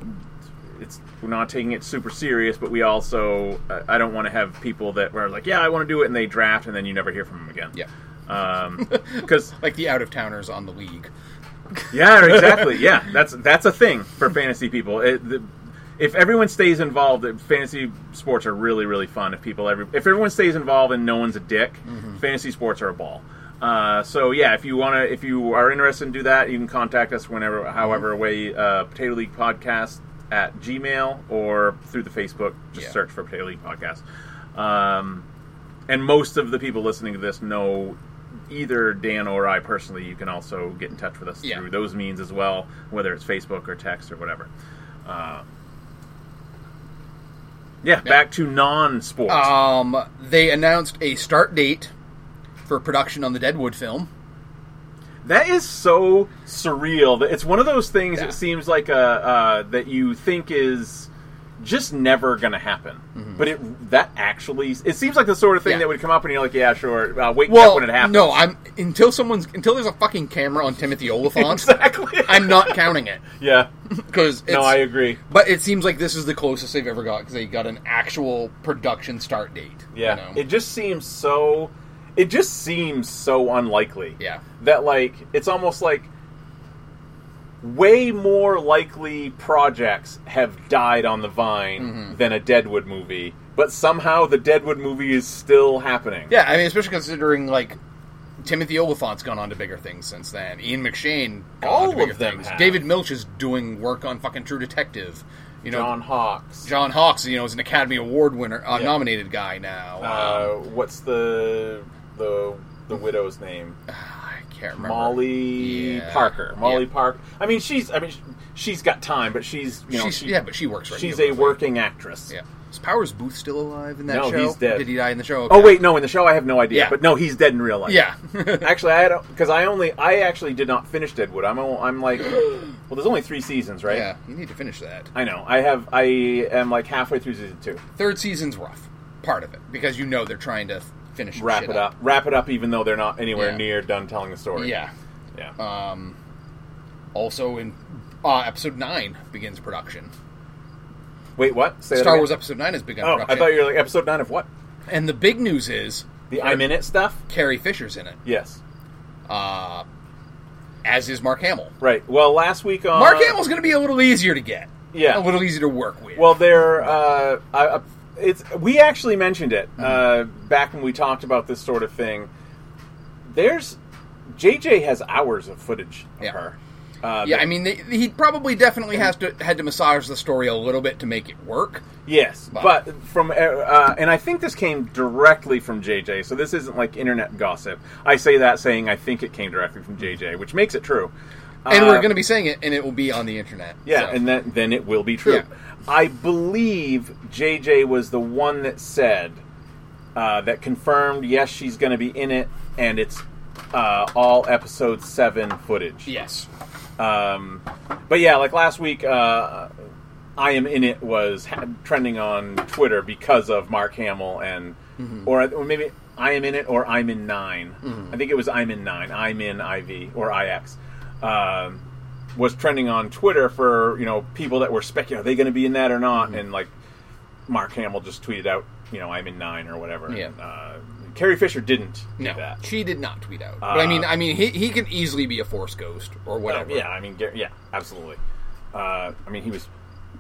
We're not taking it super serious, but we also I don't want to have people that were like, yeah, I want to do it, and they draft, and then you never hear from them again. Yeah, because like the out of towners on the league. Yeah, exactly. Yeah, that's a thing for fantasy people. if everyone stays involved, fantasy sports are really, really fun. If everyone stays involved and no one's a dick, fantasy sports are a ball. So yeah, if you are interested in do that, you can contact us however way, Potato League Podcast at Gmail or through the Facebook. Just search for Potato League Podcast. And most of the people listening to this know either Dan or I personally. You can also get in touch with us through those means as well, whether it's Facebook or text or whatever. Back to non-sports. They announced a start date for production on the Deadwood film. That is so surreal. It's one of those things that seems like that you think is just never going to happen. But it seems like the sort of thing that would come up and you're like, yeah, sure, wait when it happens. No, until there's a fucking camera on Timothy Olyphant, exactly. I'm not counting it. Yeah. No, I agree. But it seems like this is the closest they've ever got, because they got an actual production start date. Yeah. You know? It just seems so unlikely. Yeah. That, like, it's almost like way more likely projects have died on the vine than a Deadwood movie, but somehow the Deadwood movie is still happening. Yeah, I mean, especially considering, like, Timothy Olyphant's gone on to bigger things since then. Ian McShane gone on to bigger things. David Milch is doing work on fucking True Detective. You know, John Hawkes, is an Academy Award winner, nominated guy now. What's the widow's name? I can't remember. Molly Parker. Parker. I mean, she's got time, but she's but she works regularly. She's a working actress. Yeah. Is Powers Booth still alive in that show? No, he's dead. Did he die in the show? Okay. Oh wait, no, in the show I have no idea. Yeah. But no, he's dead in real life. Yeah. Actually, I actually did not finish Deadwood. I'm like, well, there's only 3 seasons, right? Yeah, you need to finish that. I know. I am like halfway through season 2. Third season's rough. Part of it, because they're trying to finish wrap it up, even though they're not anywhere near done telling the story. Yeah. Yeah. Also in episode 9 begins production. Wait, what? Star Wars Episode 9 has begun production. I thought you were like, Episode 9 of what? And the big news is... The I'm in it stuff? Carrie Fisher's in it. Yes. As is Mark Hamill. Right. Well, last week on... Mark Hamill's going to be a little easier to get. Yeah. A little easier to work with. Well, we actually mentioned it back when we talked about this sort of thing. JJ has hours of footage of her. I mean, he probably definitely had to massage the story a little bit to make it work. Yes, but from and I think this came directly from JJ, so this isn't like internet gossip. I say that saying I think it came directly from JJ, which makes it true. And we're going to be saying it, and it will be on the internet. Yeah, so. And then it will be true. Yeah. I believe JJ was the one that said, that confirmed, yes, she's going to be in it, and it's all Episode 7 footage. Yes. But yeah, like last week, I Am In It was trending on Twitter because of Mark Hamill and, or maybe I Am In It or I'm in 9. I think it was I'm in 9. I'm in IV or IX. Was trending on Twitter for, people that were speculating, are they going to be in that or not? And like Mark Hamill just tweeted out, I'm in 9 or whatever. Yeah. Carrie Fisher didn't do that. She did not tweet out. But I mean, he can easily be a Force ghost or whatever. Yeah, absolutely. He was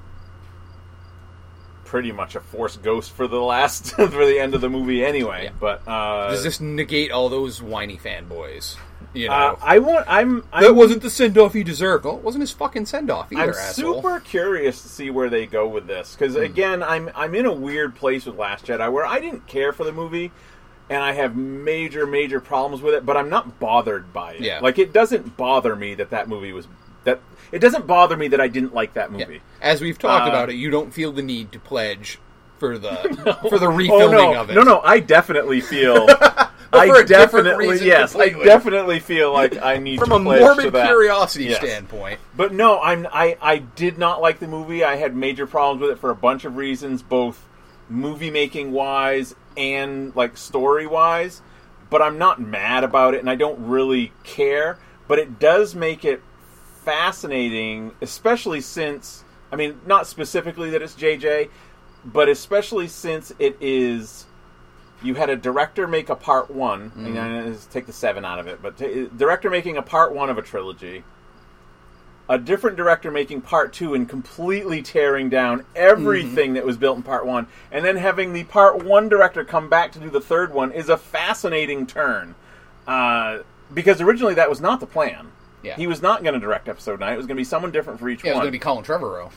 pretty much a Force ghost for the end of the movie anyway. Yeah. But does this negate all those whiny fanboys? That wasn't the send off he deserved. Well, it wasn't his fucking send off either. I'm super curious to see where they go with this because again, I'm in a weird place with Last Jedi where I didn't care for the movie. And I have major, major problems with it, but I'm not bothered by it. Yeah. Like, it doesn't bother me that movie was... It doesn't bother me that I didn't like that movie. Yeah. As we've talked about it, you don't feel the need to pledge for the refilming of it. No, I definitely feel... I definitely feel like I need from to pledge a morbid to that. curiosity standpoint. But no, I did not like the movie. I had major problems with it for a bunch of reasons, both movie-making wise and like story-wise, but I'm not mad about it, and I don't really care. But it does make it fascinating, especially since, not specifically that it's JJ, but especially since it is, you had a director make a part 1, and take the 7 out of it, but director making a part 1 of a trilogy, a different director making part 2 and completely tearing down everything that was built in part 1, and then having the part 1 director come back to do the third one is a fascinating turn. Because originally that was not the plan. Yeah. He was not going to direct episode 9. It was going to be someone different for each Yeah, it was one. going to be Colin Trevorrow,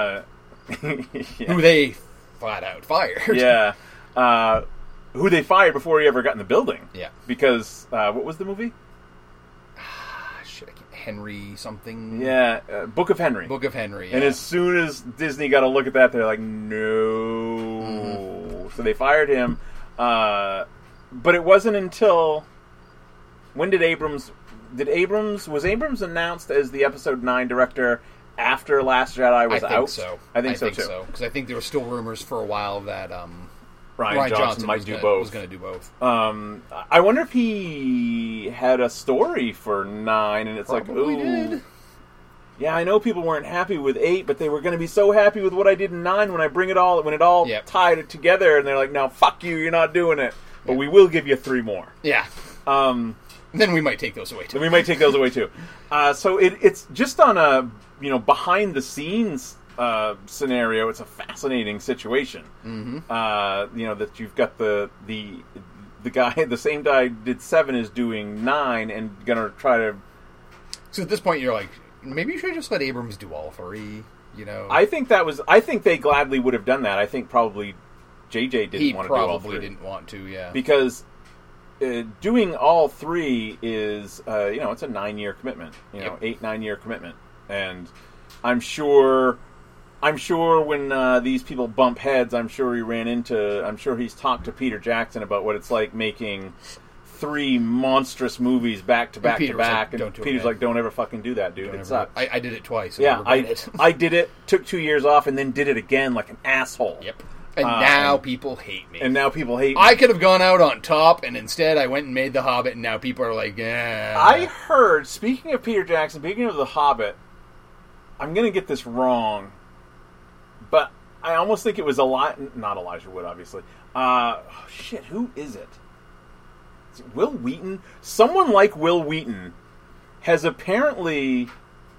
Yeah. who they flat out fired. Yeah. Who they fired before he ever got in the building. Yeah. Because, what was the movie? Shit, Henry something. Yeah, Book of Henry. Book of Henry. And yeah. as soon as Disney got a look at that, they're like, no. Mm-hmm. So they fired him. But it wasn't until... When did Abrams... Was Abrams announced as the Episode 9 director after Last Jedi was I out? think so. I think so, too. Because I think there were still rumors for a while that Rian Johnson might do both. was going to do both. I wonder if he had a story for 9, and it's Probably like, ooh... did. Yeah, I know people weren't happy with 8, but they were going to be so happy with what I did in 9 when it all Yep. tied it together, and they're like, no, fuck you, you're not doing it. But we will give you 3 more. Yeah. Then we might take those away, too. And we might take those away, too. So it's just on a, behind-the-scenes scenario, it's a fascinating situation. Mm-hmm. That you've got the guy, the same guy did 7 is doing 9, and going to try to... So at this point, you're like, maybe you should just let Abrams do all 3, I think they gladly would have done that. I think probably JJ didn't want to do all 3. He probably didn't want to, yeah. Because doing all 3 is, it's a 9-year commitment. 8-9-year commitment. And I'm sure when these people bump heads, I'm sure he's talked to Peter Jackson about what it's like making 3 monstrous movies back to back to back. And Peter's like, don't ever fucking do that, dude. It sucks. I did it twice. Yeah, I did it, took 2 years off, and then did it again like an asshole. Yep. And now people hate me. I could have gone out on top, and instead I went and made The Hobbit, and now people are like, eh. I heard, speaking of Peter Jackson, speaking of The Hobbit, I'm going to get this wrong, but I almost think it was not Elijah Wood, obviously. Who is it? Is it Will Wheaton? Someone like Will Wheaton has apparently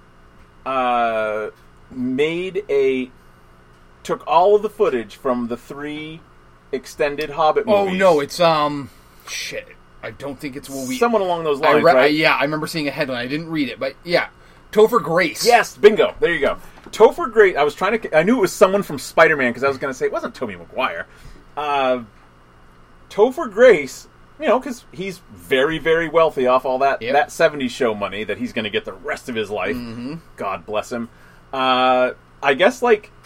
took all of the footage from the 3 extended Hobbit movies. Oh, no, it's, shit. I don't think it's Will Wheaton. Someone along those lines, right? I remember seeing a headline. I didn't read it, but yeah. Topher Grace. Yes, bingo. There you go. Topher Grace. I knew it was someone from Spider-Man because I was going to say it wasn't Tobey Maguire. Topher Grace, because he's very, very wealthy off all that 70s show money that he's going to get the rest of his life. Mm-hmm. God bless him. I guess,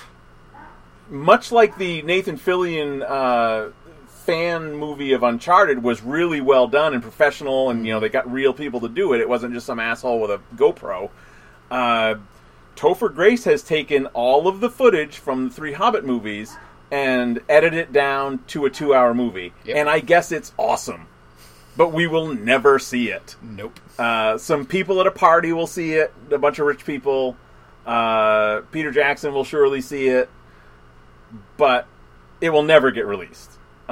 much like the Nathan Fillion fan movie of Uncharted was really well done and professional, and they got real people to do it. It wasn't just some asshole with a GoPro. Topher Grace has taken all of the footage from the 3 Hobbit movies and edited it down to a 2-hour movie. Yep. And I guess it's awesome. But we will never see it. Nope. Some people at a party will see it. A bunch of rich people. Peter Jackson will surely see it. But it will never get released.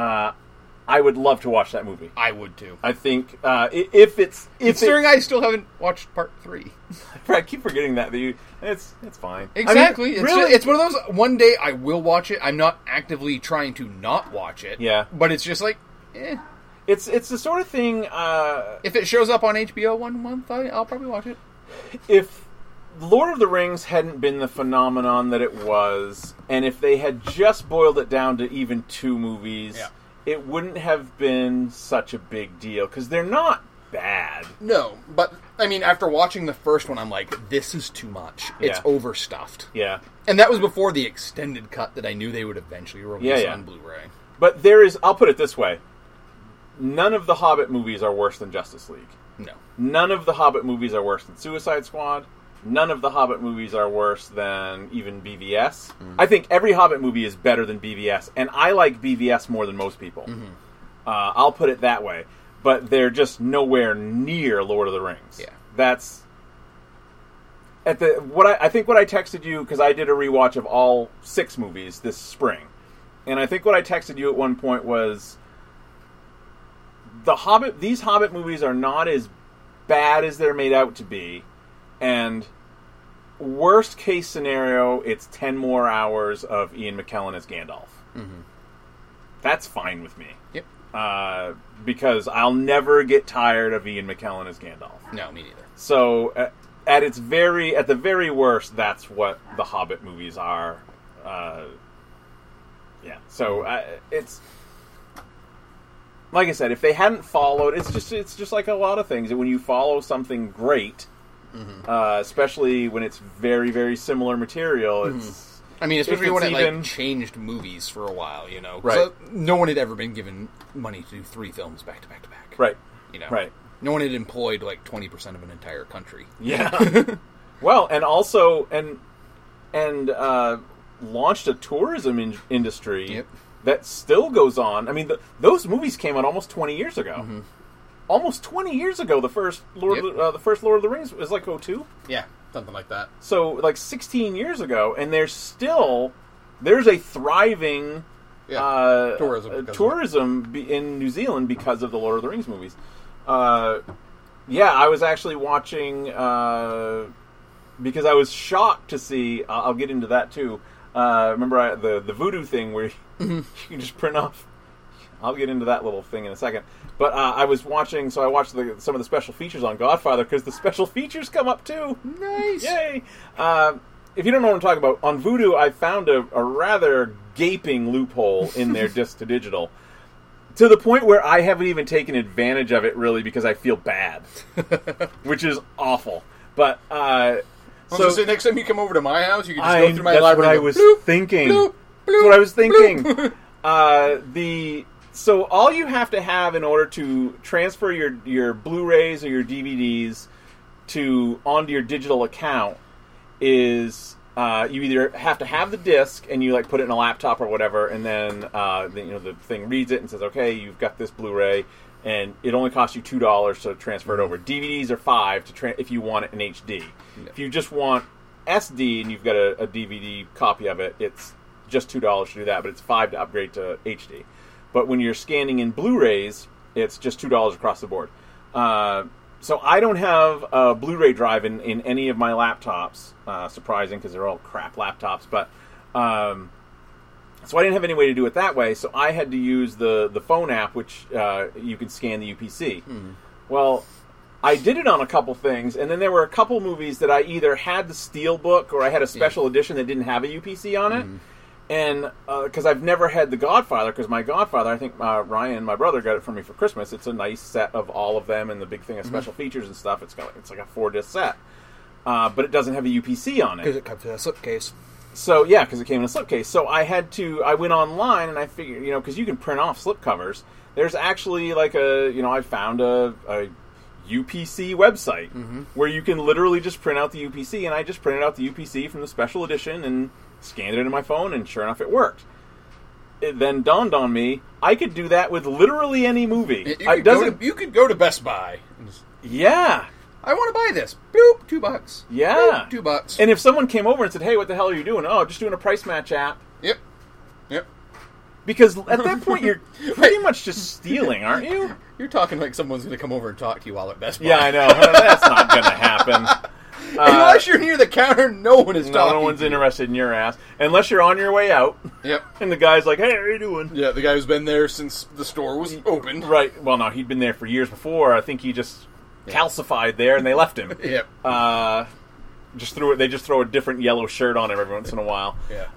I would love to watch that movie. I would too. I think considering I still haven't watched part 3. I keep forgetting that it's fine. Exactly. I mean, It's one of those. One day I will watch it. I'm not actively trying to not watch it. Yeah. But it's just like, eh. It's the sort of thing. If it shows up on HBO one month, I'll probably watch it. If Lord of the Rings hadn't been the phenomenon that it was, and if they had just boiled it down to even 2 movies, it wouldn't have been such a big deal, because they're not bad. No, but, I mean, after watching the first one, I'm like, this is too much. It's overstuffed. Yeah. And that was before the extended cut that I knew they would eventually release on Blu-ray. But I'll put it this way, none of the Hobbit movies are worse than Justice League. No. None of the Hobbit movies are worse than Suicide Squad. None of the Hobbit movies are worse than even BVS. Mm-hmm. I think every Hobbit movie is better than BVS, and I like BVS more than most people. Mm-hmm. I'll put it that way. But they're just nowhere near Lord of the Rings. Yeah. That's... I think what I texted you, because I did a rewatch of all 6 movies this spring, and I think what I texted you at one point was, these Hobbit movies are not as bad as they're made out to be, and worst case scenario, it's 10 more hours of Ian McKellen as Gandalf. Mm-hmm. That's fine with me. Yep. Because I'll never get tired of Ian McKellen as Gandalf. No, me neither. So at the very worst, that's what the Hobbit movies are. Yeah. So it's like I said, if they hadn't followed, it's just like a lot of things. When you follow something great, especially when it's very, very similar material, it's. I mean, especially when it even... like changed movies for a while, you know. Right. So no one had ever been given money to do 3 films back to back to back. Right. You know. Right. No one had employed like 20% of an entire country. Yeah. Well, and also and launched a tourism industry that still goes on. I mean, those movies came out almost 20 years ago. Mm-hmm. Almost 20 years ago, the first Lord of the Rings was like 2002. Yeah, something like that. So like 16 years ago, and there's a thriving tourism in New Zealand because of the Lord of the Rings movies. Yeah, I was actually watching because I was shocked to see. I'll get into that too. Remember the voodoo thing where you can just print off. I'll get into that little thing in a second. But I was watching, so I watched some of the special features on Godfather because the special features come up too. Nice, yay! If you don't know what I'm talking about, on Vudu, I found a rather gaping loophole in their disc to digital. To the point where I haven't even taken advantage of it, really, because I feel bad. Which is awful. But, so next time you come over to my house, you can just go through my library. That's what I was thinking. That's what I was thinking. So all you have to have in order to transfer your Blu-rays or your DVDs onto your digital account is... you either have to have the disc and you like put it in a laptop or whatever, and then the thing reads it and says, "Okay, you've got this Blu-ray, and it only costs you $2 to transfer it over." DVDs are $5 if you want it in HD. Yeah. If you just want SD and you've got a DVD copy of it, it's just $2 to do that, but it's $5 to upgrade to HD. But when you're scanning in Blu-rays, it's just $2 across the board. So I don't have a Blu-ray drive in any of my laptops. Surprising, because they're all crap laptops. But so I didn't have any way to do it that way. So I had to use the phone app, which you can scan the UPC. Well, I did it on a couple things, and then there were a couple movies that I either had the Steelbook or I had a special edition that didn't have a UPC on it. And because I've never had The Godfather, because my Godfather, I think Ryan, my brother, got it for me for Christmas. It's a nice set of all of them and the big thing of special features and stuff. It's like a 4-disc set. But it doesn't have a UPC on it. Because it comes in a slipcase. So, yeah, because it came in a slipcase. So I went online and I figured, because you can print off slipcovers. There's actually like I found a UPC website where you can literally just print out the UPC, and I just printed out the UPC from the special edition and scanned it into my phone, and sure enough, it worked. It then dawned on me, I could do that with literally any movie. You could go to Best Buy. Yeah. I want to buy this. Boop, $2. Yeah. Boop, $2. And if someone came over and said, "Hey, what the hell are you doing?" "Oh, just doing a price match app." Yep. Because at that point, you're pretty much just stealing, aren't you? You're talking like someone's going to come over and talk to you while at Best Buy. Yeah, I know. That's not going to happen. Unless you're near the counter, no one is talking. No one's interested in your ass. Unless you're on your way out. Yep. And the guy's like, "Hey, how are you doing?" Yeah, the guy who's been there since the store was open. Right. Well, no, he'd been there for years before. I think he just calcified there, and they left him. Yep. They just throw a different yellow shirt on him every once in a while.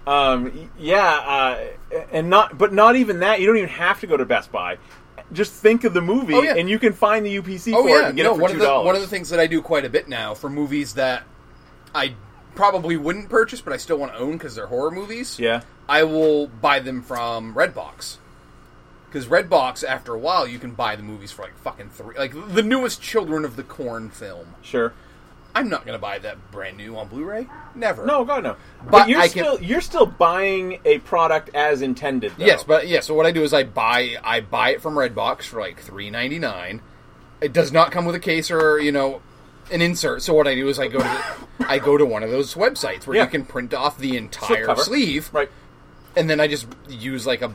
Yeah. But not even that. You don't even have to go to Best Buy. Just think of the movie, and you can find the UPC for it and get it for $2. One of the things that I do quite a bit now for movies that I probably wouldn't purchase, but I still want to own because they're horror movies. Yeah. I will buy them from Redbox. Because Redbox, after a while, you can buy the movies for like fucking $3. Like the newest Children of the Corn film. Sure. I'm not going to buy that brand new on Blu-ray. Never. No, God, no. But you're still buying a product as intended, though. Yes, so what I do is I buy it from Redbox for like $3.99. It does not come with a case or, an insert. So what I do is I go to one of those websites where you can print off the entire sleeve. Right. And then I just use I'll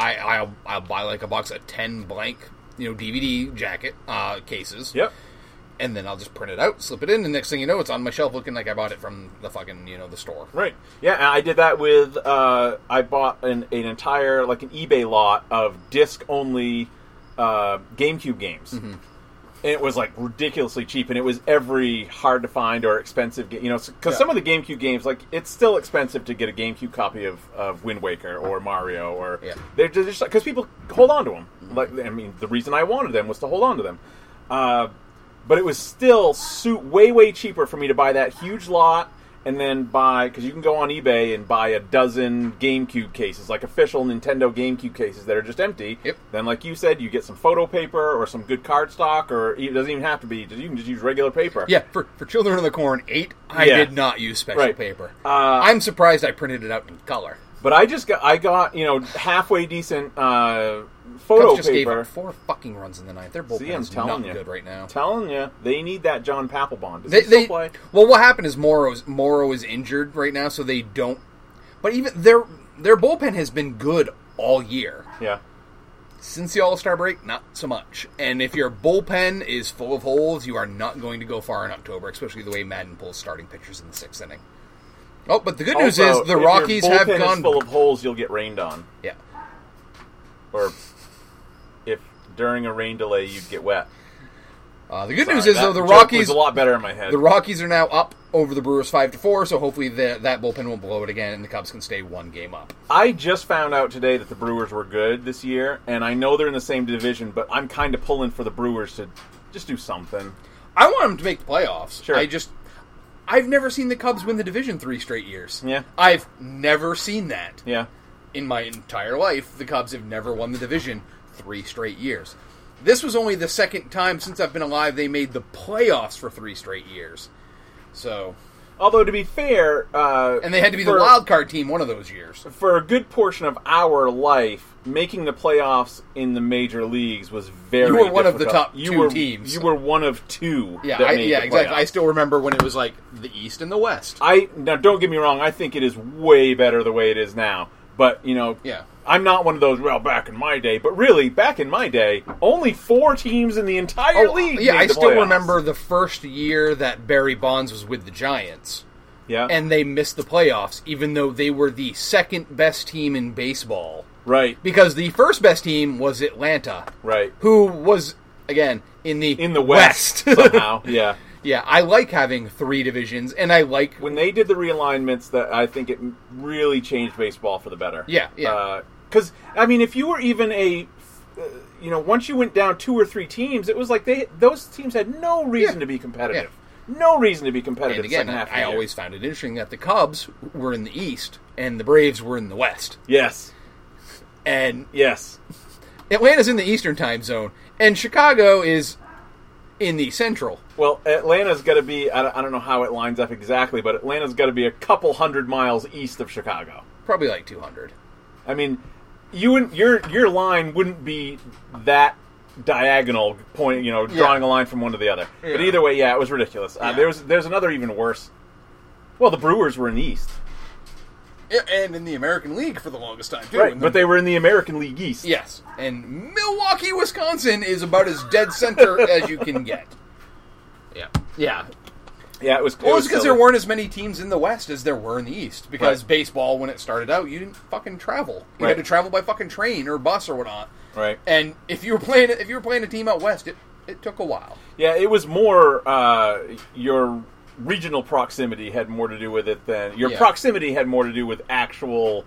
buy like a box of 10 blank, DVD jacket cases. Yep. and then I'll just print it out, slip it in, and next thing you know, it's on my shelf looking like I bought it from the fucking, the store. Right. Yeah, and I did that with, I bought an entire, like an eBay lot of disc-only GameCube games. Mm-hmm. And it was, like, ridiculously cheap, and it was every hard-to-find or expensive game. Because some of the GameCube games, like, it's still expensive to get a GameCube copy of Wind Waker or Mario, or... Yeah. They're just... Because people hold on to them. Like, I mean, the reason I wanted them was to hold on to them. But it was still way, way cheaper for me to buy that huge lot and then buy... Because you can go on eBay and buy a dozen GameCube cases, like official Nintendo GameCube cases that are just empty. Yep. Then, like you said, you get some photo paper or some good cardstock, or it doesn't even have to be... You can just use regular paper. Yeah, for Children of the Corn 8, I did not use special paper. I'm surprised I printed it out in color. But I got halfway decent photo Cubs just paper. gave up 4 fucking runs in the ninth. Their bullpen's not good right now. Telling you, they need that John Papelbon. Does he still play? Well, what happened is Morrow is injured right now, so they don't. But even their bullpen has been good all year. Yeah. Since the All-Star break, not so much. And if your bullpen is full of holes, you are not going to go far in October, especially the way Madden pulls starting pitchers in the 6th inning. Oh, but the good news is the Rockies have gone... If your bullpen is full of holes, you'll get rained on. Yeah. Or if during a rain delay you'd get wet. The good news is, though, the Rockies... was a lot better in my head. The Rockies are now up over the Brewers 5-4, so hopefully that bullpen won't blow it again, and the Cubs can stay 1 game up. I just found out today that the Brewers were good this year, and I know they're in the same division, but I'm kind of pulling for the Brewers to just do something. I want them to make the playoffs. Sure. I've never seen the Cubs win the division 3 straight years. Yeah. I've never seen that. Yeah. In my entire life, the Cubs have never won the division 3 straight years. This was only the second time since I've been alive they made the playoffs for 3 straight years. So... Although, to be fair... and they had to be the wild card team one of those years. For a good portion of our life, making the playoffs in the major leagues was very difficult. You were one of the top 2 teams. You were one of 2 that made the exactly. playoffs. I still remember when it was like the East and the West. Now, don't get me wrong, I think it is way better the way it is now. But, yeah. I'm not one of those, back in my day. But really, back in my day, only 4 teams in the entire league Yeah, made I the still playoffs. remember the first year that Barry Bonds was with the Giants. Yeah. And they missed the playoffs, even though they were the second best team in baseball. Right. Because the first best team was Atlanta. Right. Who was, again, in the West. Somehow, yeah. Yeah, I like having 3 divisions, and I like... When they did the realignments, that I think it really changed baseball for the better. Yeah, yeah. Because, if you were even once you went down 2 or 3 teams, it was like those teams had no reason to be competitive. Yeah. No reason to be competitive. And again, second half of the I year. always found it interesting that the Cubs were in the East, and the Braves were in the West. Yes. And yes. Atlanta's in the Eastern time zone, and Chicago is in the Central. Well, Atlanta's got to be, I don't know how it lines up exactly, but Atlanta's got to be a couple 100 miles east of Chicago. Probably like 200. Your line wouldn't be that diagonal point, drawing a line from one to the other. Yeah. But either way, it was ridiculous. Yeah. There's another even worse. Well, the Brewers were in the East. Yeah, and in the American League for the longest time, too. Right, but they were in the American League East. Yes, and Milwaukee, Wisconsin is about as dead center as you can get. Yeah. Yeah. Yeah, it was Well, it's because there weren't as many teams in the West as there were in the East. Because baseball, when it started out, you didn't fucking travel. You had to travel by fucking train or bus or whatnot. Right. And if you were playing a team out West, it took a while. Yeah, it was more your regional proximity had more to do with it than proximity had more to do with actual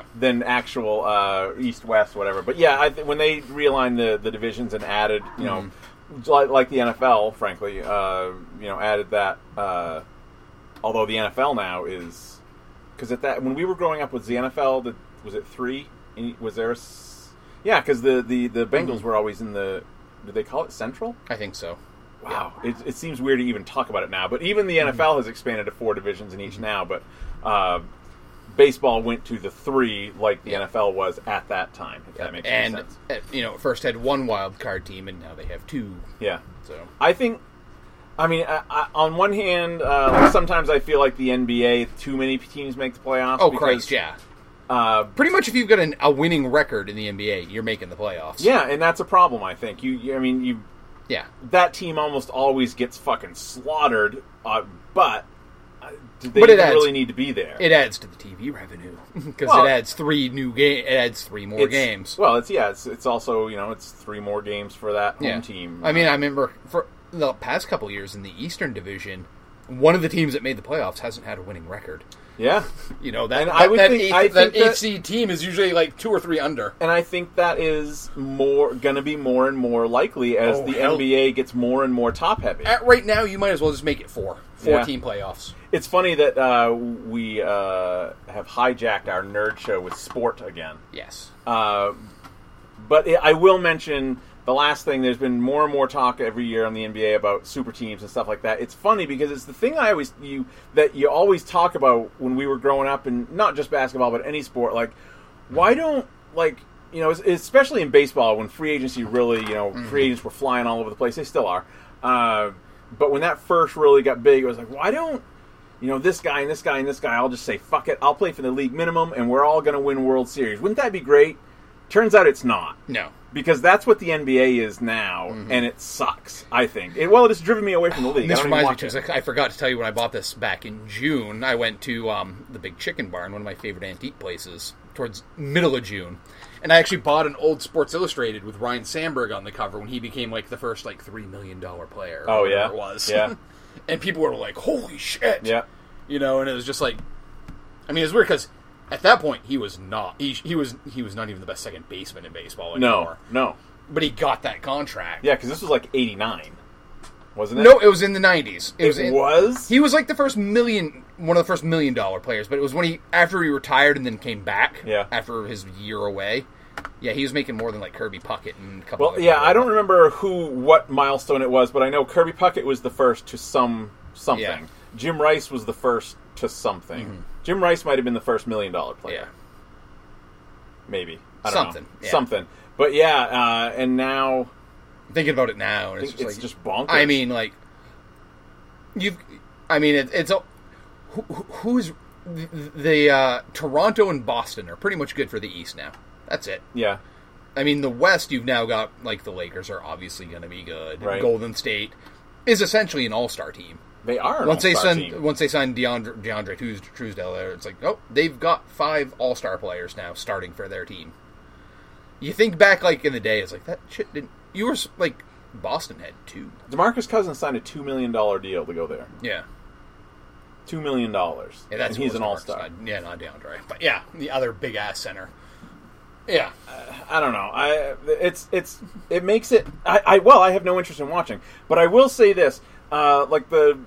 East-West, whatever. But when they realigned the divisions and added, like the NFL, frankly, added that. Although the NFL now is, because when we were growing up, was the NFL was it 3? Was there? Because the Bengals were always in the. Did they call it Central? I think so. Wow, it seems weird to even talk about it now. But even the NFL has expanded to 4 divisions in each now. But baseball went to the 3 like the NFL was at that time. If that makes any sense. And first had 1 wild card team, and now they have 2. Yeah. So I think. On one hand, sometimes I feel like the NBA, too many teams make the playoffs. Oh, Christ, yeah. Pretty much, if you've got a winning record in the NBA, you're making the playoffs. Yeah, and that's a problem. I think Yeah. that team almost always gets fucking slaughtered, but they But it adds- really need to be there. It adds to the TV revenue because Well, it adds 3 new games. It adds 3 more games. Well, it's also, it's 3 more games for that home team. I mean, I remember for the past couple years in the Eastern Division, one of the teams that made the playoffs hasn't had a winning record. Yeah. That I would think- I think that- 8 seed team is usually like 2 or 3 under. And I think that is going to be more and more likely as the NBA gets more and more top heavy. Right now, you might as well just make it 4 team playoffs. It's funny that we have hijacked our nerd show with sport again. Yes. But I will mention the last thing. There's been more and more talk every year on the NBA about super teams and stuff like that. It's funny because it's the thing you always talk about when we were growing up, and not just basketball, but any sport. Like, why don't especially in baseball when free agency really, free agents were flying all over the place. They still are. But when that first really got big, it was like, why don't this guy and this guy and this guy? I'll just say fuck it. I'll play for the league minimum, and we're all going to win World Series. Wouldn't that be great? Turns out it's not. No. Because that's what the NBA is now, and it sucks, I think. It has driven me away from the league. This reminds me, because I forgot to tell you when I bought this back in June, I went to the Big Chicken Barn, one of my favorite antique places, towards middle of June. And I actually bought an old Sports Illustrated with Ryan Sandberg on the cover when he became like the first $3 million player. Oh, yeah? It was. Yeah. And people were like, holy shit. Yeah. And it was just like, I mean, it was weird because at that point he was not, he was not even the best second baseman in baseball anymore. No. But he got that contract. Yeah, because this was like 89, wasn't it? No, it was in the 90s. It was? He was like one of the first $1 million players, but it was after he retired and then came back. Yeah. After his year away. Yeah, he was making more than like Kirby Puckett and a couple. Well, yeah, I don't remember what milestone it was, but I know Kirby Puckett was the first to something. Yeah. Jim Rice was the first to something. Mm-hmm. Jim Rice might have been the first $1 million player. Yeah. Maybe. I don't know. Yeah. Something. But yeah, and now thinking about it now, and it's just bonkers. I mean, like who's the Toronto and Boston are pretty much good for the East now. That's it. Yeah. I mean, the West, you've now got, like, the Lakers are obviously going to be good. Right. Golden State is essentially an all-star team. They are an Once all-star team. Once they signed DeAndre Truesdale there, it's like, oh, they've got 5 all-star players now starting for their team. You think back, like, in the day, it's like, that shit didn't... You were, like, Boston had 2. DeMarcus Cousins signed a $2 million deal to go there. Yeah. $2 million. Yeah, that's and he's an all-star. Yeah, not DeAndre. But, yeah, the other big-ass center. Yeah, I don't know. It makes it. I have no interest in watching, but I will say this: like the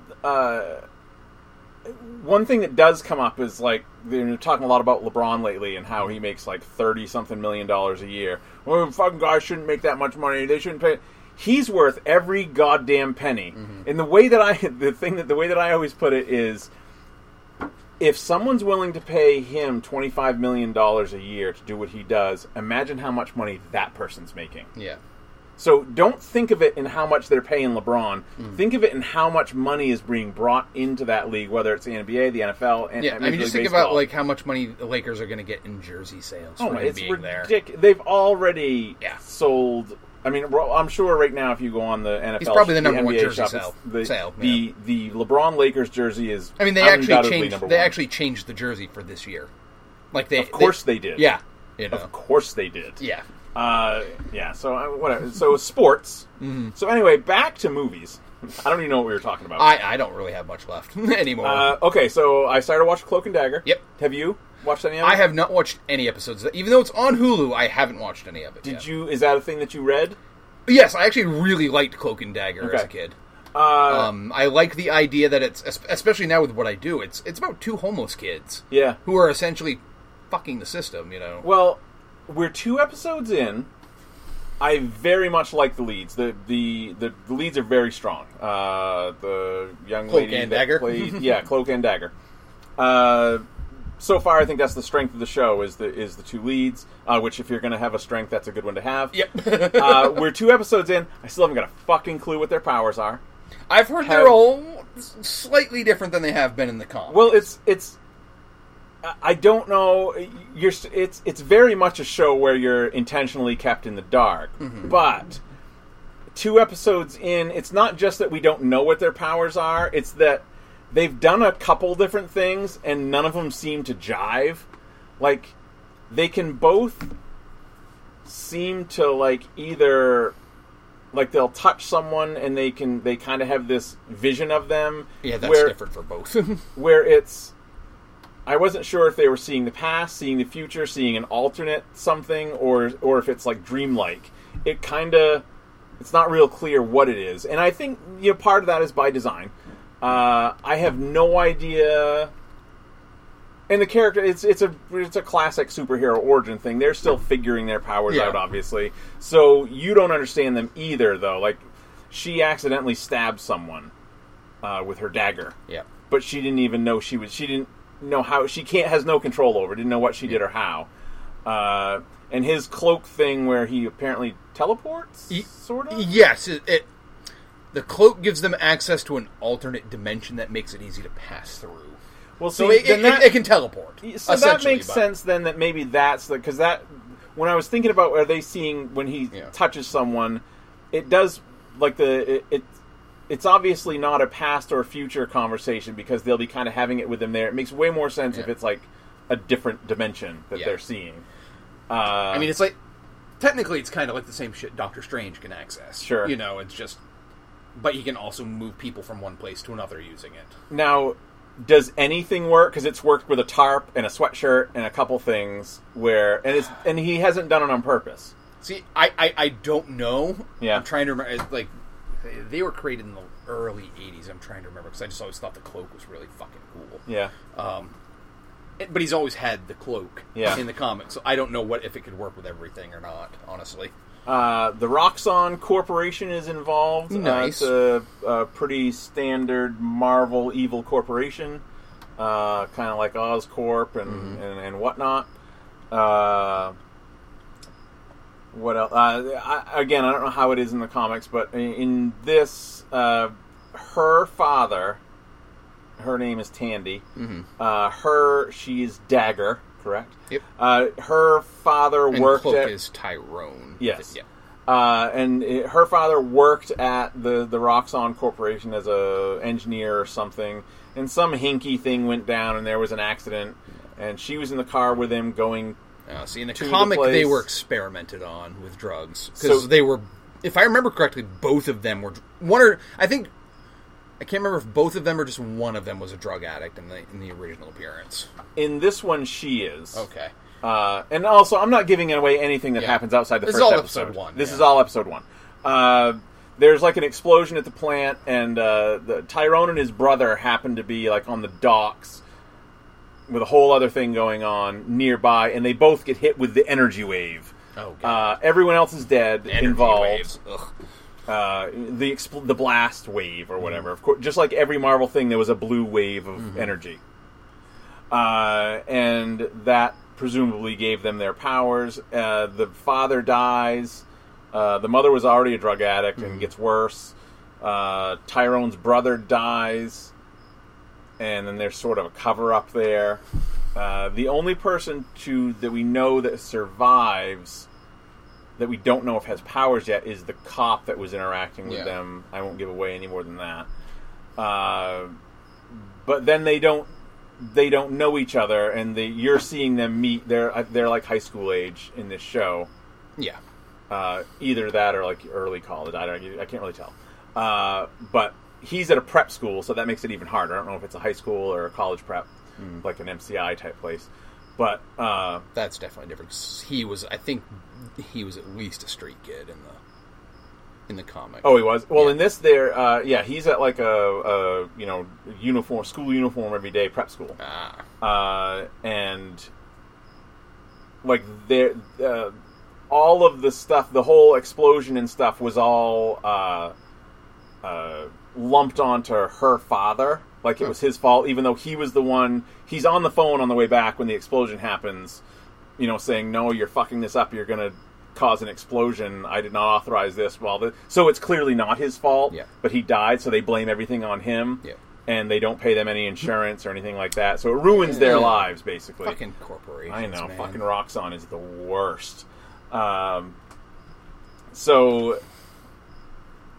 one thing that does come up is like they're talking a lot about LeBron lately and how he makes like $30-something million a year. Well, fucking guys shouldn't make that much money. They shouldn't pay. He's worth every goddamn penny. Mm-hmm. And the way that I always put it is, if someone's willing to pay him $25 million a year to do what he does, imagine how much money that person's making. Yeah. So don't think of it in how much they're paying LeBron. Think of it in how much money is being brought into that league, whether it's the NBA, the NFL, and I mean, just think about like how much money the Lakers are going to get in jersey sales from him being there. They've already sold. I mean, I'm sure right now if you go on the NFL, he's probably the number one NBA jersey shop, sale. The LeBron Lakers jersey is. I mean, they actually changed the jersey for this year. Like of course they did. Yeah, of course they did. Yeah. Yeah. So whatever. So sports. Mm-hmm. So anyway, back to movies. I don't even know what we were talking about. I don't really have much left anymore. Okay, so I started watching Cloak and Dagger. Yep. Have you watched any of it? I have not watched any episodes. Even though it's on Hulu, I haven't watched any of it. Did you? Is that a thing that you read? Yes, I actually really liked Cloak and Dagger as a kid. I like the idea that it's, especially now with what I do, it's about 2 homeless kids. Yeah. Who are essentially fucking the system, you know. Well, we're 2 episodes in. I very much like the leads. The leads are very strong. The young Cloak lady and that Dagger? played, Cloak and Dagger. So far, I think that's the strength of the show is the 2 leads. Which, if you're going to have a strength, that's a good one to have. Yep. We're 2 episodes in. I still haven't got a fucking clue what their powers are. I've heard they're all slightly different than they have been in the comics. Well, it's. I don't know. It's very much a show where you're intentionally kept in the dark, but 2 episodes in, it's not just that we don't know what their powers are, it's that they've done a couple different things and none of them seem to jive. Like, they can both seem to, like, either, like, they'll touch someone and they kind of have this vision of them. Yeah, that's different for both. Where it's, I wasn't sure if they were seeing the past, seeing the future, seeing an alternate something, or if it's, like, dreamlike. It kind of, it's not real clear what it is. And I think, you know, part of that is by design. I have no idea. And the character, it's a classic superhero origin thing. They're still figuring their powers out, obviously. So you don't understand them either, though. Like, she accidentally stabbed someone with her dagger. Yeah. But she didn't even know she didn't know how. She has no control over it. Didn't know what she did or how. And his cloak thing, where he apparently teleports, sort of. Yes, the cloak gives them access to an alternate dimension that makes it easy to pass through. Well, so it can teleport. So that makes sense then. That maybe that's because that when I was thinking about are they seeing when he touches someone, it does like it's obviously not a past or future conversation because they'll be kind of having it with them there. It makes way more sense if it's like a different dimension that they're seeing. I mean, it's like technically it's kind of like the same shit Doctor Strange can access. Sure, you know, it's just, but he can also move people from one place to another using it. Now, does anything work? Because it's worked with a tarp and a sweatshirt and a couple things where, and he hasn't done it on purpose. See, I don't know. Yeah, I'm trying to remember. Like, they were created in the early '80s. I'm trying to remember because I just always thought the cloak was really fucking cool. Yeah. But he's always had the cloak in the comics, so I don't know if it could work with everything or not, honestly. The Roxxon Corporation is involved. Nice. It's a pretty standard Marvel evil corporation, kind of like Oscorp and whatnot. What else? I don't know how it is in the comics, but in this, her father... Her name is Tandy. Mm-hmm. She's Dagger, correct? Yep. Her father worked Cloak at... is Tyrone. Yes. Yeah. Her father worked at the Roxxon Corporation as a engineer or something, and some hinky thing went down, and there was an accident, and she was in the car with him going... See, in the comic, they were experimented on with drugs. Because they were... If I remember correctly, both of them were... I can't remember if both of them or just one of them was a drug addict in the original appearance. In this one, she is. Okay. And also, I'm not giving away anything that happens outside the first episode. This is all episode 1. This is all episode 1. There's like an explosion at the plant, and the Tyrone and his brother happen to be like on the docks with a whole other thing going on nearby, and they both get hit with the energy wave. Oh, God. Everyone else is dead involved. Waves. Ugh. The blast wave or whatever. Of course, just like every Marvel thing, there was a blue wave of energy, and that presumably gave them their powers. The father dies. The mother was already a drug addict and gets worse. Tyrone's brother dies, and then there's sort of a cover up there. The only person that we know that survives, that we don't know if has powers yet, is the cop that was interacting with them. I won't give away any more than that. But then they don't know each other, and you're seeing them meet. They're like high school age in this show. Yeah. Either that or like early college. I can't really tell. But he's at a prep school, so that makes it even harder. I don't know if it's a high school or a college prep, like an MCI type place. But that's definitely different. I think he was at least a street kid in the comic. Oh, he was. Well, in this, he's at like a uniform, school uniform every day, prep school. And like all of the stuff, the whole explosion and stuff was all lumped onto her father. Like it was his fault, even though he was the one. He's on the phone on the way back when the explosion happens, saying, "No, you're fucking this up. You're going to cause an explosion. I did not authorize this." So it's clearly not his fault. Yeah. But he died, so they blame everything on him. Yeah. And they don't pay them any insurance or anything like that. So it ruins their lives, basically. Fucking corporations. I know. Man. Fucking Roxxon is the worst. So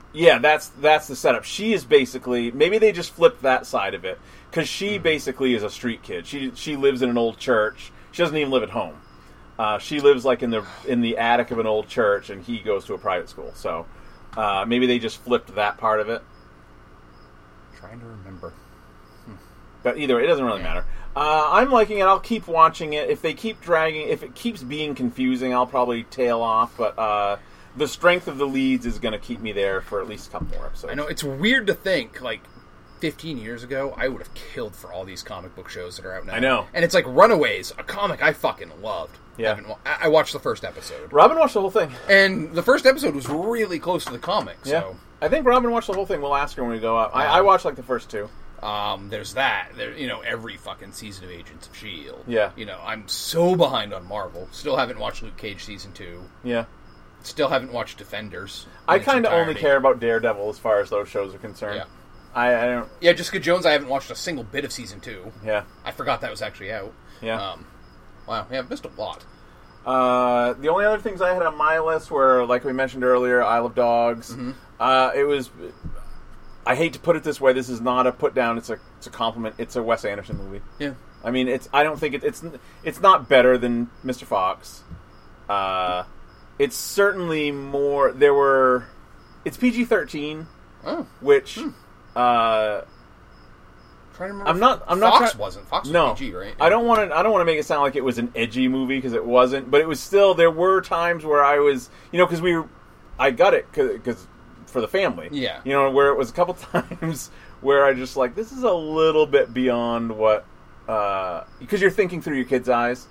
Yeah, that's the setup. She is basically, maybe they just flipped that side of it, because she basically is a street kid. She lives in an old church. She doesn't even live at home. She lives like in the attic of an old church, and he goes to a private school. So maybe they just flipped that part of it. Trying to remember. But either way, it doesn't really matter. I'm liking it. I'll keep watching it. If they keep dragging, if it keeps being confusing, I'll probably tail off. But the strength of the leads is going to keep me there for at least a couple more episodes. I know, it's weird to think, like, 15 years ago, I would have killed for all these comic book shows that are out now. I know. And it's like Runaways, a comic I fucking loved. Yeah. I watched the first episode. Robin watched the whole thing. And the first episode was really close to the comic, so... Yeah. I think Robin watched the whole thing. We'll ask her when we go out. I watched, like, the first two. There's that. There, every fucking season of Agents of S.H.I.E.L.D. Yeah. I'm so behind on Marvel. Still haven't watched Luke Cage Season 2. Yeah. Still haven't watched Defenders. I kind of only care about Daredevil as far as those shows are concerned. Yeah. I don't... Yeah, Jessica Jones, I haven't watched a single bit of Season 2. Yeah. I forgot that was actually out. Yeah. Wow, yeah, I've missed a lot. The only other things I had on my list were, like we mentioned earlier, Isle of Dogs. Mm-hmm. It was... I hate to put it this way. This is not a put down. It's a compliment. It's a Wes Anderson movie. Yeah. I mean, I don't think it's not better than Mr. Fox. It's certainly more. It's PG-13, which Trying to remember. I'm not. Fox wasn't. Fox was no, PG, right? I don't want to make it sound like it was an edgy movie because it wasn't. But it was still. There were times where I was, because I got it because for the family. Yeah. Where it was a couple times where I just like, this is a little bit beyond what, because you're thinking through your kid's eyes.